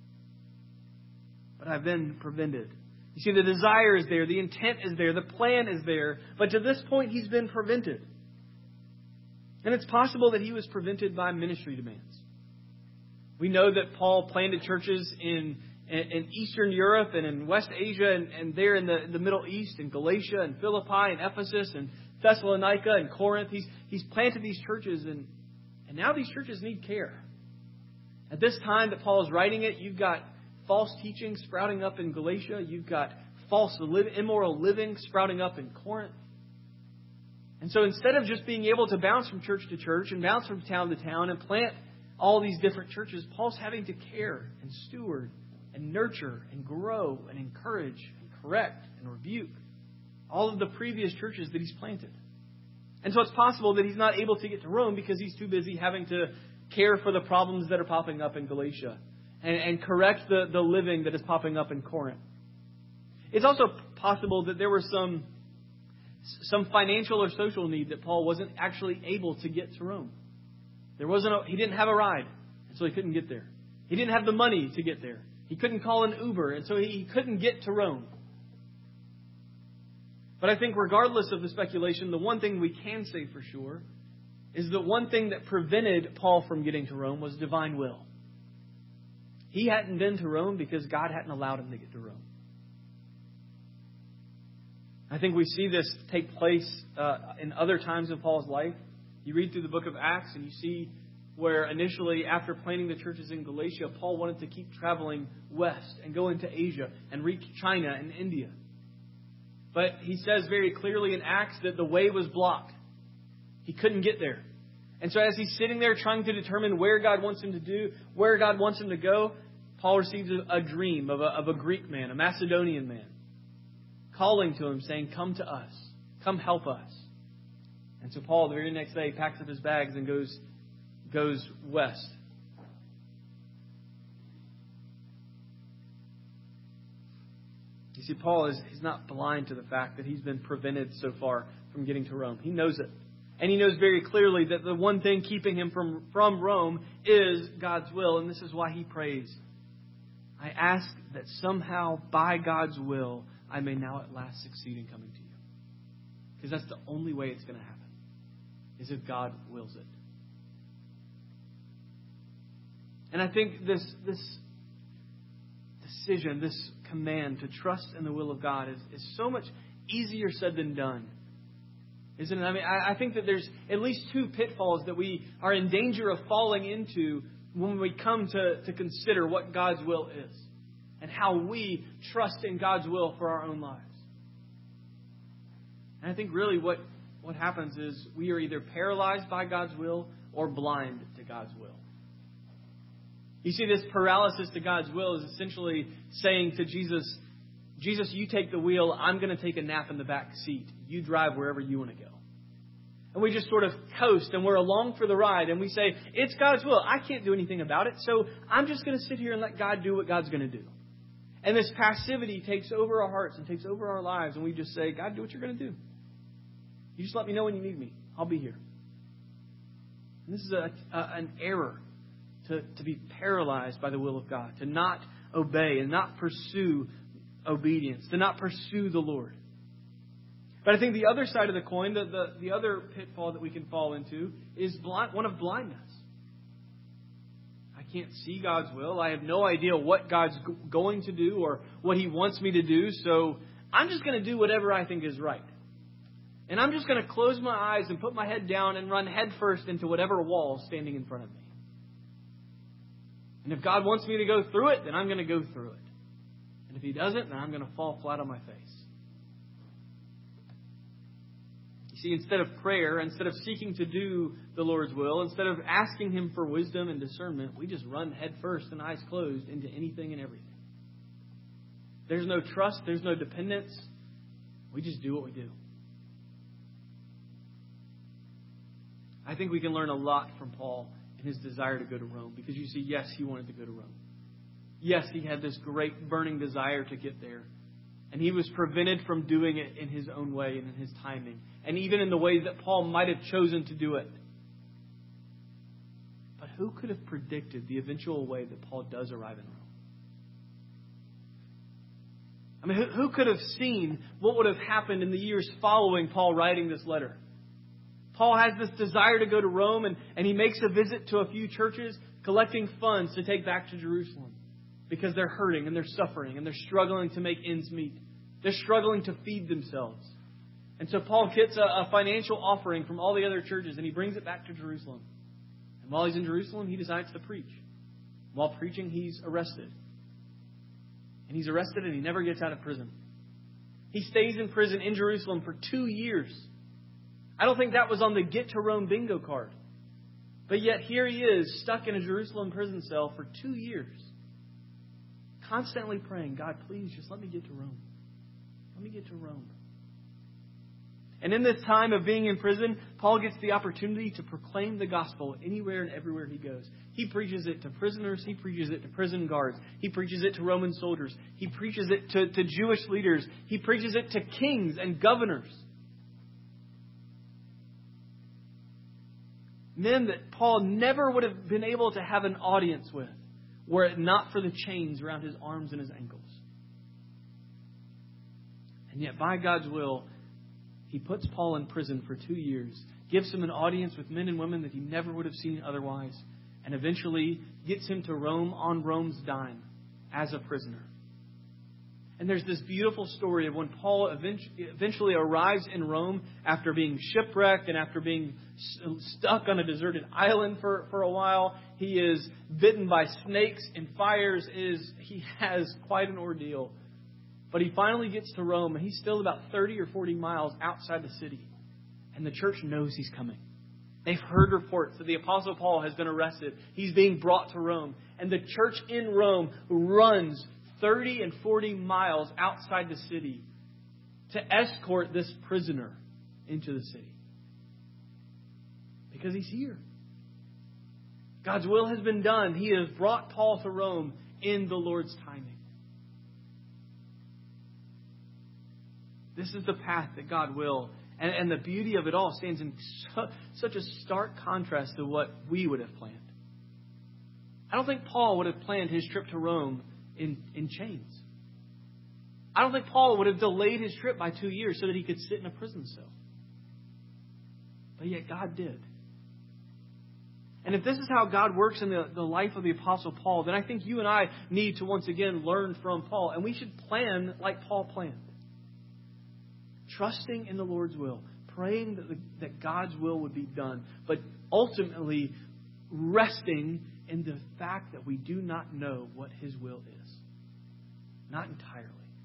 but I've been prevented. You see, the desire is there, the intent is there, the plan is there, but to this point he's been prevented. And it's possible that he was prevented by ministry demands. We know that Paul planted churches in, in Eastern Europe and in West Asia and, and there in the, in the Middle East, in Galatia and Philippi and Ephesus and Thessalonica and Corinth. He's, he's planted these churches, and, and now these churches need care. At this time that Paul is writing it, you've got false teaching sprouting up in Galatia. You've got false, immoral living sprouting up in Corinth. And so instead of just being able to bounce from church to church and bounce from town to town and plant all these different churches, Paul's having to care and steward and nurture and grow and encourage and correct and rebuke all of the previous churches that he's planted. And so it's possible that he's not able to get to Rome because he's too busy having to care for the problems that are popping up in Galatia and, and correct the, the living that is popping up in Corinth. It's also possible that there were some some financial or social need that Paul wasn't actually able to get to Rome. There wasn't a, he didn't have a ride, and so he couldn't get there. He didn't have the money to get there. He couldn't call an Uber, and so he couldn't get to Rome. But I think regardless of the speculation, the one thing we can say for sure is that one thing that prevented Paul from getting to Rome was divine will. He hadn't been to Rome because God hadn't allowed him to get to Rome. I think we see this take place uh, in other times in Paul's life. You read through the book of Acts and you see where initially, after planting the churches in Galatia, Paul wanted to keep traveling west and go into Asia and reach China and India. But he says very clearly in Acts that the way was blocked. He couldn't get there. And so as he's sitting there trying to determine where God wants him to do, where God wants him to go, Paul receives a, a dream of a, of a Greek man, a Macedonian man, calling to him, saying, "Come to us. Come help us." And so Paul, the very next day, packs up his bags and goes, goes west. You see, Paul is he's not blind to the fact that he's been prevented so far from getting to Rome. He knows it. And he knows very clearly that the one thing keeping him from, from Rome is God's will. And this is why he prays, "I ask that somehow by God's will I may now at last succeed in coming to you." Because that's the only way it's going to happen, is if God wills it. And I think this this decision, this command to trust in the will of God is, is so much easier said than done. Isn't it? I mean, I, I think that there's at least two pitfalls that we are in danger of falling into when we come to, to consider what God's will is and how we trust in God's will for our own lives. And I think really what, what happens is we are either paralyzed by God's will or blind to God's will. You see, this paralysis to God's will is essentially saying to Jesus, "Jesus, you take the wheel. I'm going to take a nap in the back seat. You drive wherever you want to go." And we just sort of coast and we're along for the ride. And we say, it's God's will. I can't do anything about it. So I'm just going to sit here and let God do what God's going to do. And this passivity takes over our hearts and takes over our lives. And we just say, "God, do what you're going to do. You just let me know when you need me. I'll be here." And this is a, a, an error to, to be paralyzed by the will of God, to not obey and not pursue obedience, to not pursue the Lord. But I think the other side of the coin, the, the, the other pitfall that we can fall into is blind, one of blindness. I can't see God's will. I have no idea what God's g- going to do or what He wants me to do. So I'm just going to do whatever I think is right. And I'm just going to close my eyes and put my head down and run headfirst into whatever wall is standing in front of me. And if God wants me to go through it, then I'm going to go through it. And if He doesn't, then I'm going to fall flat on my face. You see, instead of prayer, instead of seeking to do the Lord's will, instead of asking Him for wisdom and discernment, we just run head first and eyes closed into anything and everything. There's no trust. There's no dependence. We just do what we do. I think we can learn a lot from Paul and his desire to go to Rome. Because you see, yes, he wanted to go to Rome. Yes, he had this great burning desire to get there. And he was prevented from doing it in his own way and in his timing. And even in the way that Paul might have chosen to do it. But who could have predicted the eventual way that Paul does arrive in Rome? I mean, who, who could have seen what would have happened in the years following Paul writing this letter? Paul has this desire to go to Rome, and, and he makes a visit to a few churches, collecting funds to take back to Jerusalem. Because they're hurting and they're suffering and they're struggling to make ends meet. They're struggling to feed themselves. And so Paul gets a, a financial offering from all the other churches and he brings it back to Jerusalem. And while he's in Jerusalem, he decides to preach. While preaching, he's arrested. And he's arrested and he never gets out of prison. He stays in prison in Jerusalem for two years. I don't think that was on the Get to Rome bingo card. But yet here he is, stuck in a Jerusalem prison cell for two years. Constantly praying, God, please just let me get to Rome. Let me get to Rome. And in this time of being in prison, Paul gets the opportunity to proclaim the gospel anywhere and everywhere he goes. He preaches it to prisoners. He preaches it to prison guards. He preaches it to Roman soldiers. He preaches it to, to Jewish leaders. He preaches it to kings and governors. Men that Paul never would have been able to have an audience with, were it not for the chains around his arms and his ankles. And yet, by God's will, he puts Paul in prison for two years, gives him an audience with men and women that he never would have seen otherwise, and eventually gets him to Rome on Rome's dime as a prisoner. And there's this beautiful story of when Paul eventually arrives in Rome after being shipwrecked and after being stuck on a deserted island for, for a while. He is bitten by snakes and fires. Is He has quite an ordeal. But he finally gets to Rome, and he's still about thirty or forty miles outside the city. And the church knows he's coming. They've heard reports that the Apostle Paul has been arrested. He's being brought to Rome. And the church in Rome runs thirty and forty miles outside the city to escort this prisoner into the city. Because he's here. God's will has been done. He has brought Paul to Rome in the Lord's timing. This is the path that God will. And, and the beauty of it all stands in su- such a stark contrast to what we would have planned. I don't think Paul would have planned his trip to Rome in, in chains. I don't think Paul would have delayed his trip by two years so that he could sit in a prison cell. But yet God did. And if this is how God works in the, the life of the Apostle Paul, then I think you and I need to once again learn from Paul. And we should plan like Paul planned. Trusting in the Lord's will. Praying that, the, that God's will would be done. But ultimately resting in the fact that we do not know what His will is. Not entirely.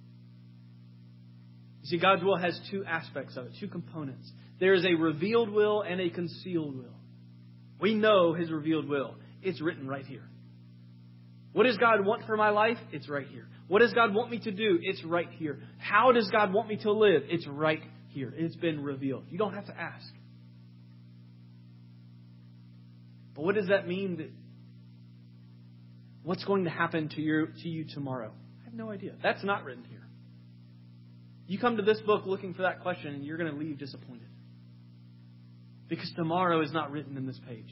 You see, God's will has two aspects of it, two components. There is a revealed will and a concealed will. We know His revealed will. It's written right here. What does God want for my life? It's right here. What does God want me to do? It's right here. How does God want me to live? It's right here. It's been revealed. You don't have to ask. But what does that mean? That what's going to happen to your to you tomorrow? I have no idea. That's not written here. You come to this book looking for that question and you're going to leave disappointed. Because tomorrow is not written in this page.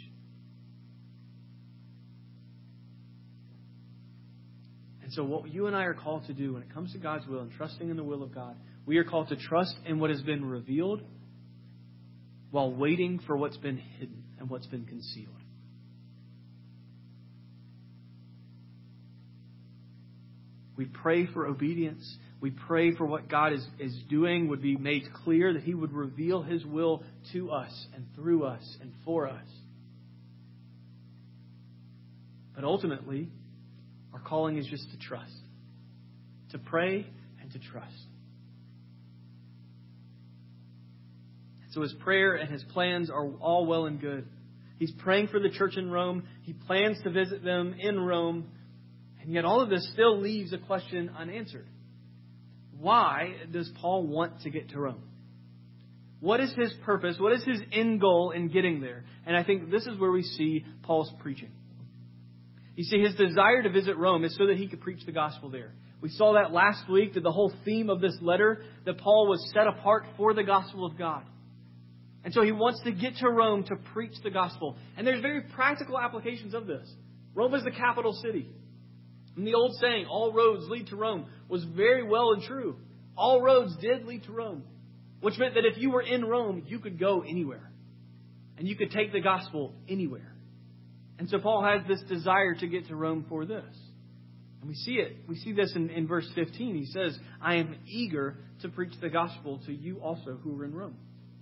And so what you and I are called to do when it comes to God's will and trusting in the will of God, we are called to trust in what has been revealed while waiting for what's been hidden and what's been concealed. We pray for obedience. We pray for what God is, is doing would be made clear, that He would reveal His will to us and through us and for us. But ultimately, our calling is just to trust. To pray and to trust. So His prayer and His plans are all well and good. He's praying for the church in Rome. He plans to visit them in Rome. And yet all of this still leaves a question unanswered. Why does Paul want to get to Rome? What is his purpose? What is his end goal in getting there? And I think this is where we see Paul's preaching. You see, his desire to visit Rome is so that he could preach the gospel there. We saw that last week, that the whole theme of this letter, that Paul was set apart for the gospel of God. And so he wants to get to Rome to preach the gospel. And there's very practical applications of this. Rome is the capital city. And the old saying, all roads lead to Rome, was very well and true. All roads did lead to Rome. Which meant that if you were in Rome, you could go anywhere. And you could take the gospel anywhere. And so Paul has this desire to get to Rome for this. And we see it. We see this in, in verse fifteen. He says, I am eager to preach the gospel to you also who are in Rome.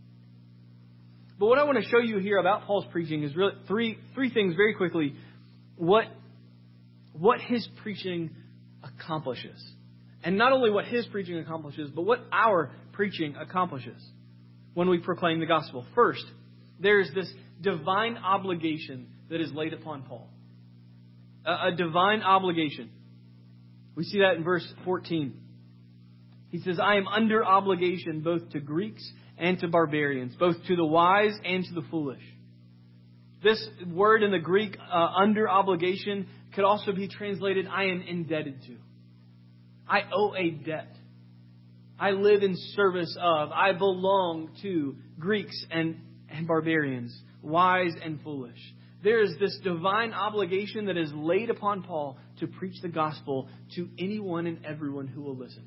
But what I want to show you here about Paul's preaching is really three three things very quickly. What, what his preaching accomplishes. And not only what his preaching accomplishes, but what our preaching accomplishes when we proclaim the gospel. First, there's this divine obligation that is laid upon Paul. A, a divine obligation. We see that in verse fourteen. He says, I am under obligation both to Greeks and to barbarians, both to the wise and to the foolish. This word in the Greek, uh, under obligation, could also be translated, I am indebted to. I owe a debt. I live in service of, I belong to Greeks and, and barbarians, wise and foolish. There is this divine obligation that is laid upon Paul to preach the gospel to anyone and everyone who will listen.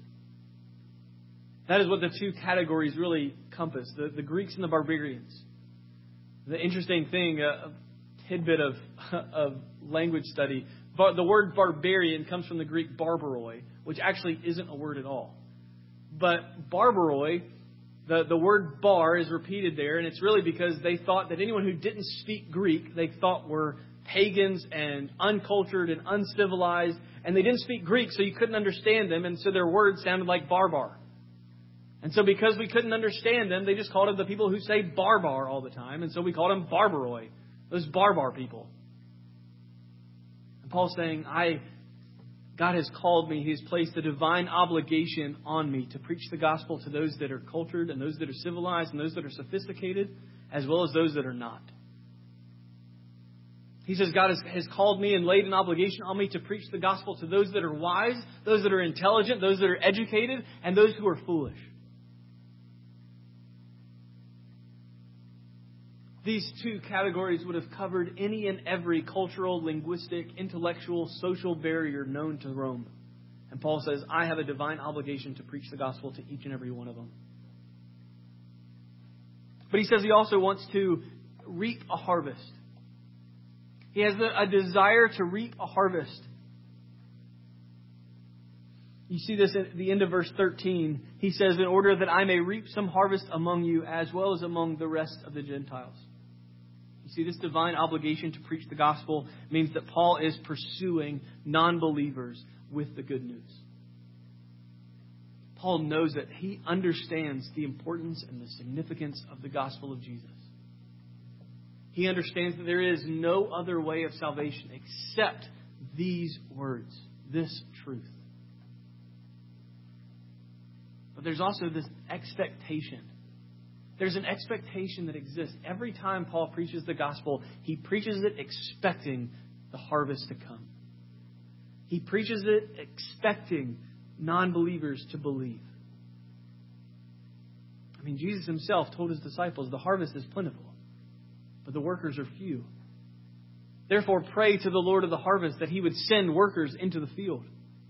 That is what the two categories really compass, the, the Greeks and the barbarians. The interesting thing, a, a tidbit of, of language study, but the word barbarian comes from the Greek barbaroi, which actually isn't a word at all. But barbaroi, the, the word bar is repeated there, and it's really because they thought that anyone who didn't speak Greek, they thought were pagans and uncultured and uncivilized, and they didn't speak Greek, so you couldn't understand them, and so their words sounded like barbar. And so because we couldn't understand them, they just called them the people who say barbar all the time, and so we called them barbaroi, those barbar people. And Paul's saying, I... God has called me. He's placed a divine obligation on me to preach the gospel to those that are cultured and those that are civilized and those that are sophisticated, as well as those that are not. He says God has, has called me and laid an obligation on me to preach the gospel to those that are wise, those that are intelligent, those that are educated, and those who are foolish. These two categories would have covered any and every cultural, linguistic, intellectual, social barrier known to Rome. And Paul says, I have a divine obligation to preach the gospel to each and every one of them. But he says he also wants to reap a harvest. He has a desire to reap a harvest. You see this at the end of verse thirteen. He says, in order that I may reap some harvest among you as well as among the rest of the Gentiles. You see, this divine obligation to preach the gospel means that Paul is pursuing non-believers with the good news. Paul knows that he understands the importance and the significance of the gospel of Jesus. He understands that there is no other way of salvation except these words, this truth. But there's also this expectation. There's an expectation that exists. Every time Paul preaches the gospel, he preaches it expecting the harvest to come. He preaches it expecting non-believers to believe. I mean, Jesus himself told his disciples, the harvest is plentiful, but the workers are few. Therefore, pray to the Lord of the harvest that he would send workers into the field.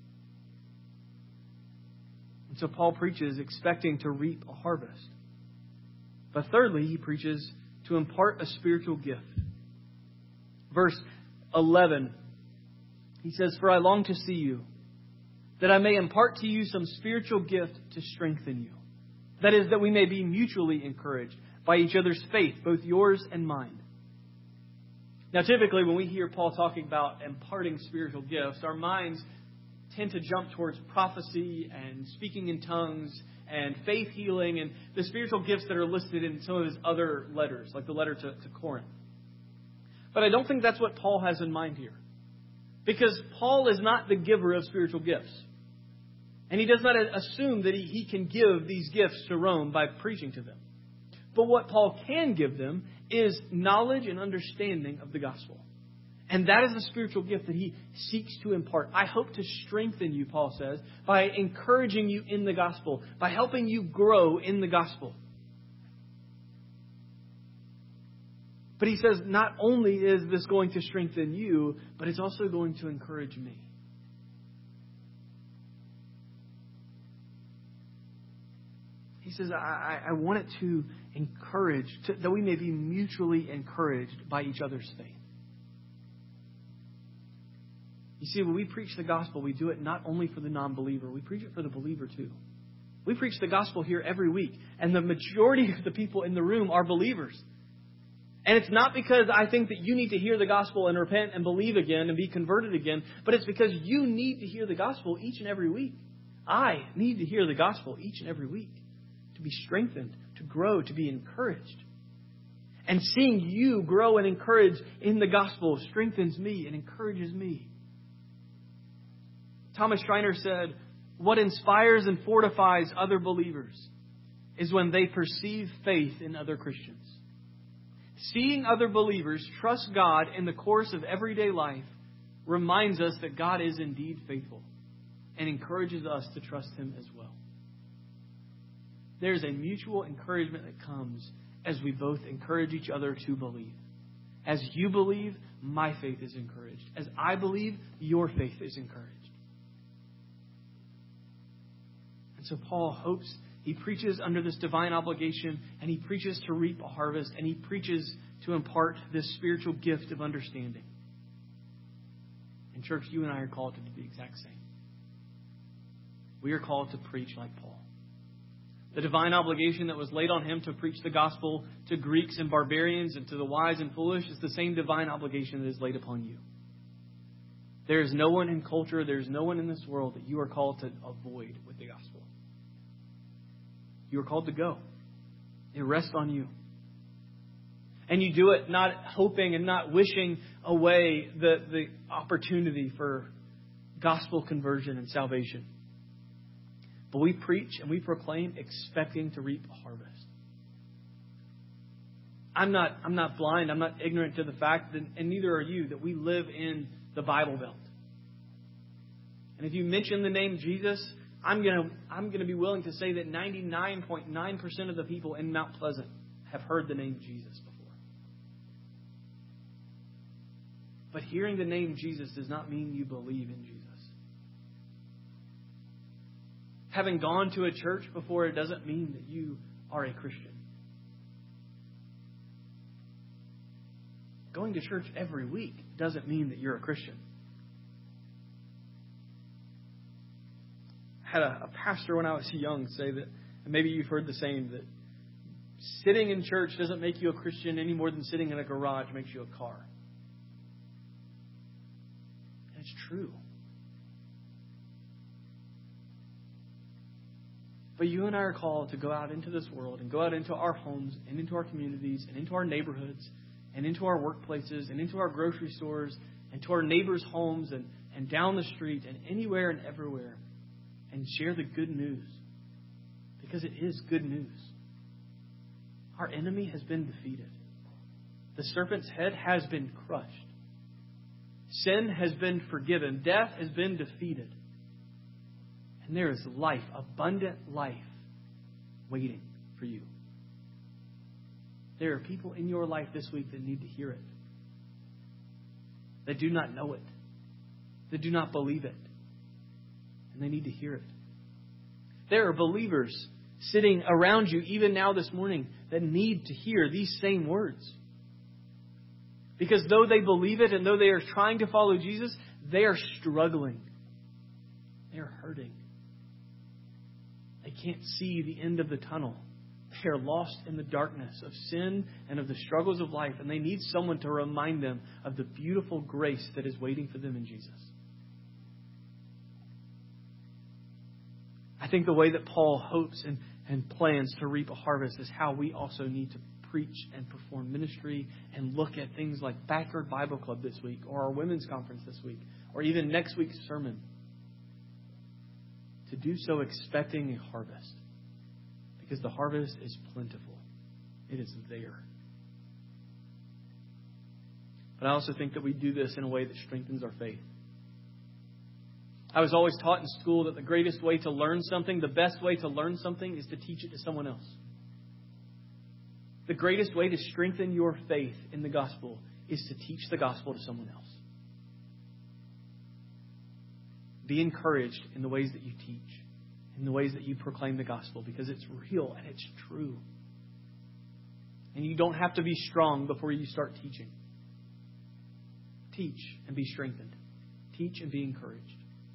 And so Paul preaches expecting to reap a harvest. But thirdly, he preaches to impart a spiritual gift. Verse eleven, he says, for I long to see you, that I may impart to you some spiritual gift to strengthen you. That is, that we may be mutually encouraged by each other's faith, both yours and mine. Now, typically, when we hear Paul talking about imparting spiritual gifts, our minds tend to jump towards prophecy and speaking in tongues and faith healing and the spiritual gifts that are listed in some of his other letters, like the letter to, to Corinth. But I don't think that's what Paul has in mind here. Because Paul is not the giver of spiritual gifts. And he does not assume that he, he can give these gifts to Rome by preaching to them. But what Paul can give them is knowledge and understanding of the gospel. And that is a spiritual gift that he seeks to impart. I hope to strengthen you, Paul says, by encouraging you in the gospel, by helping you grow in the gospel. But he says, not only is this going to strengthen you, but it's also going to encourage me. He says, I, I want it to encouraged, to, that we may be mutually encouraged by each other's faith. You see, when we preach the gospel, we do it not only for the non-believer, we preach it for the believer too. We preach the gospel here every week, and the majority of the people in the room are believers. And it's not because I think that you need to hear the gospel and repent and believe again and be converted again, but it's because you need to hear the gospel each and every week. I need to hear the gospel each and every week to be strengthened, to grow, to be encouraged. And seeing you grow and encourage in the gospel strengthens me and encourages me. Thomas Schreiner said, what inspires and fortifies other believers is when they perceive faith in other Christians. Seeing other believers trust God in the course of everyday life reminds us that God is indeed faithful and encourages us to trust Him as well. There's a mutual encouragement that comes as we both encourage each other to believe. As you believe, my faith is encouraged. As I believe, your faith is encouraged. And so Paul hopes, he preaches under this divine obligation, and he preaches to reap a harvest, and he preaches to impart this spiritual gift of understanding. In church, you and I are called to do the exact same. We are called to preach like Paul. The divine obligation that was laid on him to preach the gospel to Greeks and barbarians and to the wise and foolish is the same divine obligation that is laid upon you. There is no one in culture, there is no one in this world that you are called to avoid with the gospel. You are called to go. It rests on you. And you do it not hoping and not wishing away the, the opportunity for gospel conversion and salvation. But we preach and we proclaim expecting to reap a harvest. I'm not, I'm not blind. I'm not ignorant to the fact, that, and neither are you, that we live in the Bible Belt. And if you mention the name Jesus, I'm going to I'm going to be willing to say that ninety-nine point nine percent of the people in Mount Pleasant have heard the name Jesus before. But hearing the name Jesus does not mean you believe in Jesus. Having gone to a church before, it doesn't mean that you are a Christian. Going to church every week doesn't mean that you're a Christian. I had a, a pastor when I was young say that, and maybe you've heard the same, that sitting in church doesn't make you a Christian any more than sitting in a garage makes you a car. And it's true. But you and I are called to go out into this world and go out into our homes and into our communities and into our neighborhoods and into our workplaces and into our grocery stores and to our neighbors' homes and, and down the street and anywhere and everywhere and share the good news. Because it is good news. Our enemy has been defeated. The serpent's head has been crushed. Sin has been forgiven. Death has been defeated. And there is life, abundant life, waiting for you. There are people in your life this week that need to hear it. They do not know it. They do not believe it. And they need to hear it. There are believers sitting around you even now this morning that need to hear these same words. Because though they believe it and though they are trying to follow Jesus, they are struggling. They are hurting. They can't see the end of the tunnel. They are lost in the darkness of sin and of the struggles of life. And they need someone to remind them of the beautiful grace that is waiting for them in Jesus. I think the way that Paul hopes and, and plans to reap a harvest is how we also need to preach and perform ministry and look at things like Backyard Bible Club this week or our women's conference this week or even next week's sermon. To do so expecting a harvest. Because the harvest is plentiful. It is there. But I also think that we do this in a way that strengthens our faith. I was always taught in school that the greatest way to learn something, the best way to learn something is to teach it to someone else. The greatest way to strengthen your faith in the gospel is to teach the gospel to someone else. Be encouraged in the ways that you teach, in the ways that you proclaim the gospel, because it's real and it's true. And you don't have to be strong before you start teaching. Teach and be strengthened. Teach and be encouraged.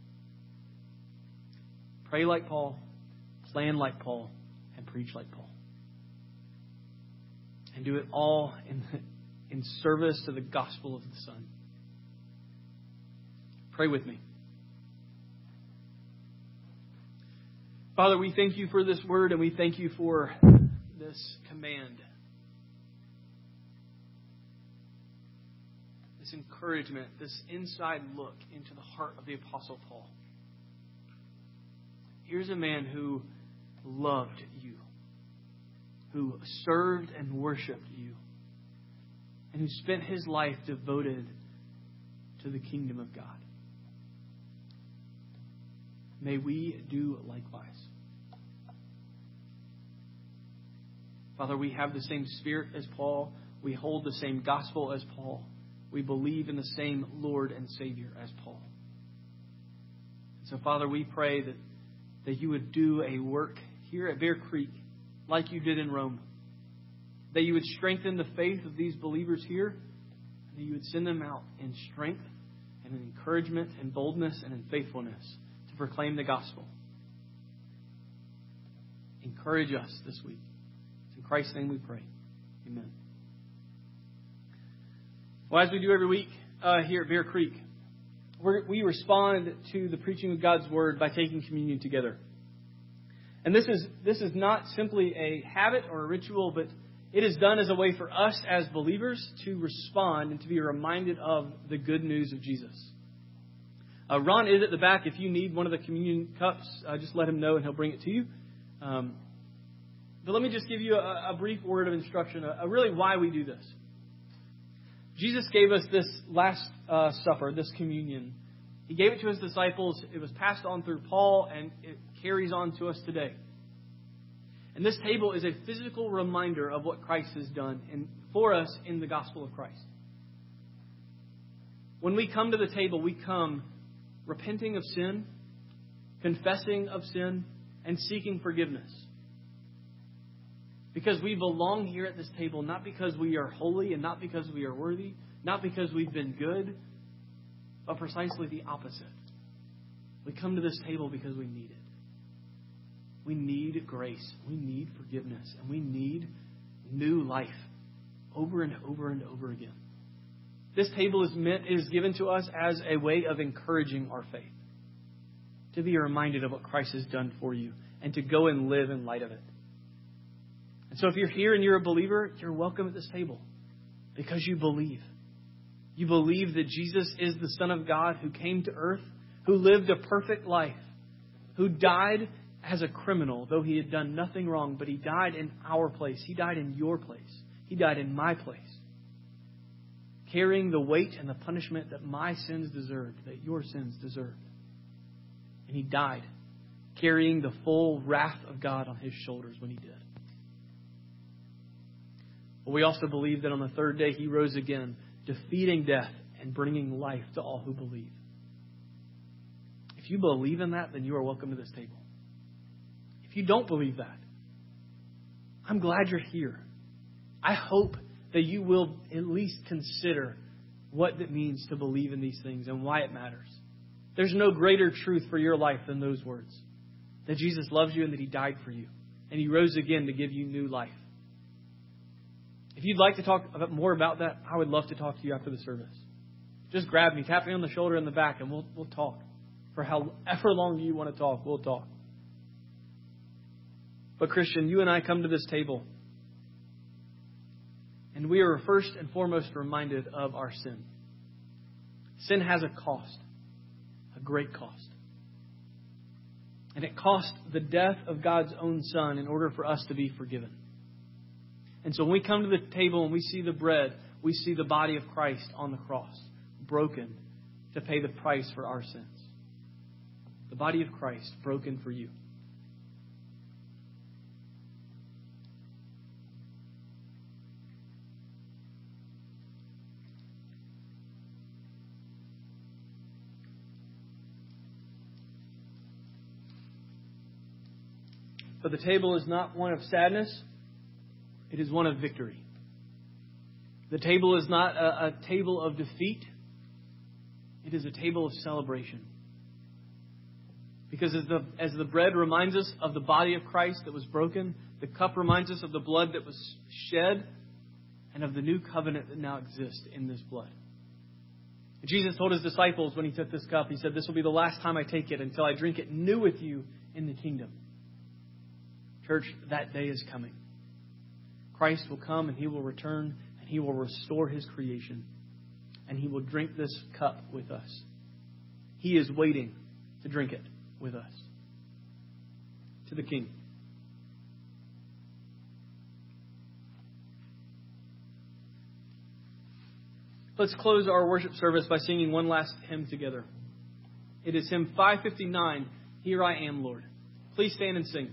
Pray like Paul, plan like Paul, and preach like Paul. And do it all in, in service to the gospel of the Son. Pray with me. Father, we thank you for this word, and we thank you for this command. This encouragement, this inside look into the heart of the Apostle Paul. Here's a man who loved you, who served and worshiped you, and who spent his life devoted to the kingdom of God. May we do likewise. Father, we have the same spirit as Paul. We hold the same gospel as Paul. We believe in the same Lord and Savior as Paul. So, Father, we pray that, that you would do a work here at Bear Creek like you did in Rome. That you would strengthen the faith of these believers here. That you would send them out in strength and in encouragement and boldness and in faithfulness to proclaim the gospel. Encourage us this week. It's in Christ's name we pray. Amen. Well, as we do every week uh, here at Bear Creek, we're, we respond to the preaching of God's Word by taking communion together. And this is this is not simply a habit or a ritual, but it is done as a way for us as believers to respond and to be reminded of the good news of Jesus. Uh, Ron is at the back. If you need one of the communion cups, uh, just let him know and he'll bring it to you. Um, but let me just give you a, a brief word of instruction, uh, really why we do this. Jesus gave us this Last uh, Supper, this communion. He gave it to his disciples. It was passed on through Paul, and it carries on to us today. And this table is a physical reminder of what Christ has done in, for us in the gospel of Christ. When we come to the table, we come repenting of sin, confessing of sin, and seeking forgiveness. Because we belong here at this table, not because we are holy and not because we are worthy, not because we've been good, but precisely the opposite. We come to this table because we need it. We need grace. We need forgiveness. And we need new life over and over and over again. This table is meant is given to us as a way of encouraging our faith. To be reminded of what Christ has done for you and to go and live in light of it. And so if you're here and you're a believer, you're welcome at this table because you believe. You believe that Jesus is the Son of God who came to earth, who lived a perfect life, who died as a criminal, though he had done nothing wrong, but he died in our place. He died in your place. He died in my place, carrying the weight and the punishment that my sins deserved, that your sins deserved. And he died, carrying the full wrath of God on his shoulders when he did. But we also believe that on the third day he rose again, defeating death and bringing life to all who believe. If you believe in that, then you are welcome to this table. If you don't believe that, I'm glad you're here. I hope that you will at least consider what it means to believe in these things and why it matters. There's no greater truth for your life than those words. That Jesus loves you and that he died for you. And he rose again to give you new life. If you'd like to talk more about that, I would love to talk to you after the service. Just grab me, tap me on the shoulder in the back, and we'll we'll talk. For however long you want to talk, we'll talk. But Christian, you and I come to this table, and we are first and foremost reminded of our sin. Sin has a cost, a great cost. And it cost the death of God's own Son in order for us to be forgiven. And so when we come to the table and we see the bread, we see the body of Christ on the cross, broken to pay the price for our sins. The body of Christ broken for you. But the table is not one of sadness. It is one of victory. The table is not a, a table of defeat. It is a table of celebration. Because as the, as the bread reminds us of the body of Christ that was broken, the cup reminds us of the blood that was shed, and of the new covenant that now exists in this blood. Jesus told His disciples when He took this cup, He said, "This will be the last time I take it until I drink it new with you in the kingdom." Church, that day is coming. Christ will come and He will return and He will restore His creation. And He will drink this cup with us. He is waiting to drink it with us. To the King. Let's close our worship service by singing one last hymn together. It is hymn five fifty-nine, "Here I Am, Lord." Please stand and sing.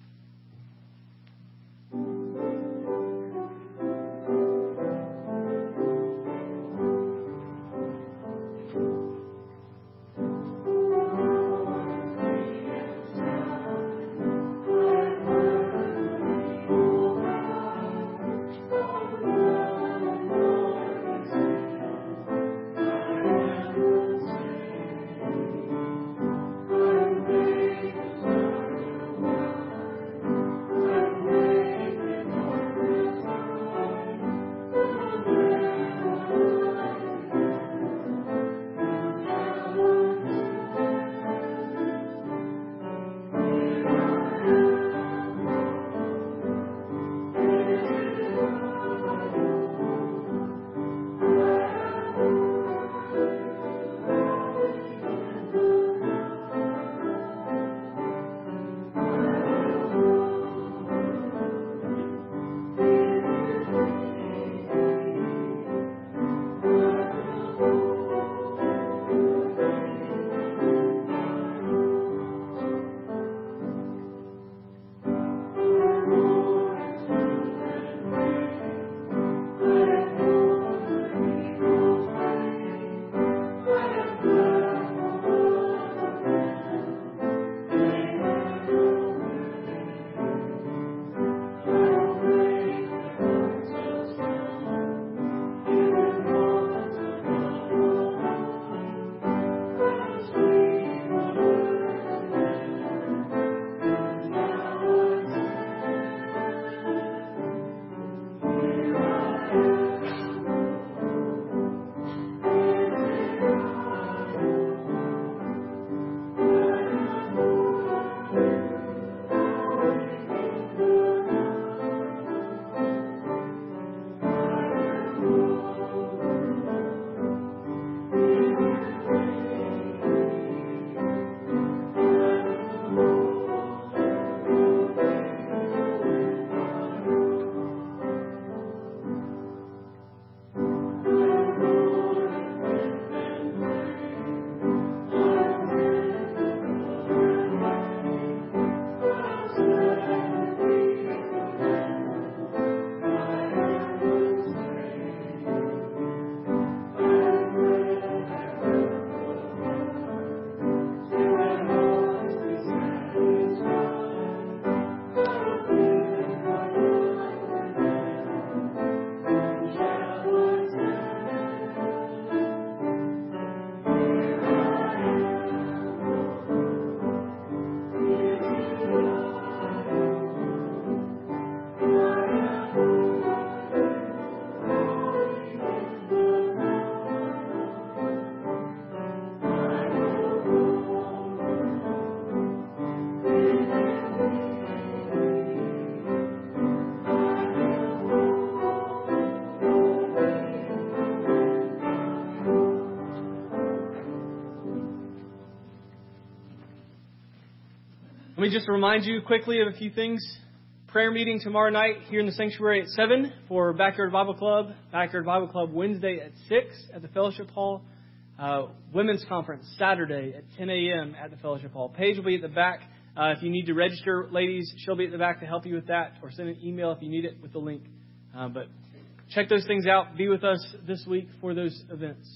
Let me just remind you quickly of a few things. Prayer meeting tomorrow night here in the sanctuary at seven for Backyard Bible Club. Backyard Bible Club Wednesday at six at the Fellowship Hall. Uh, women's Conference Saturday at ten a.m. at the Fellowship Hall. Paige will be at the back. Uh, if you need to register, ladies, she'll be at the back to help you with that, or send an email if you need it with the link. Uh, but check those things out. Be with us this week for those events.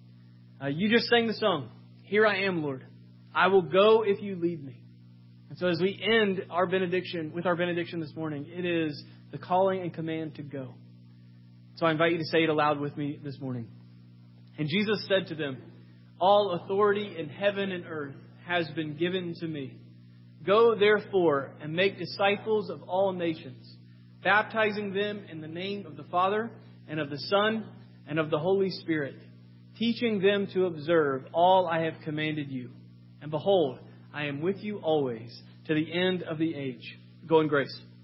Uh, you just sang the song, "Here I Am, Lord. I will go if you lead me." And so as we end our benediction with our benediction this morning, it is the calling and command to go. So I invite you to say it aloud with me this morning. And Jesus said to them, all authority in heaven and earth has been given to me. Go therefore and make disciples of all nations, baptizing them in the name of the Father and of the Son and of the Holy Spirit, teaching them to observe all I have commanded you. And behold, I am with you always to the end of the age. Go in grace.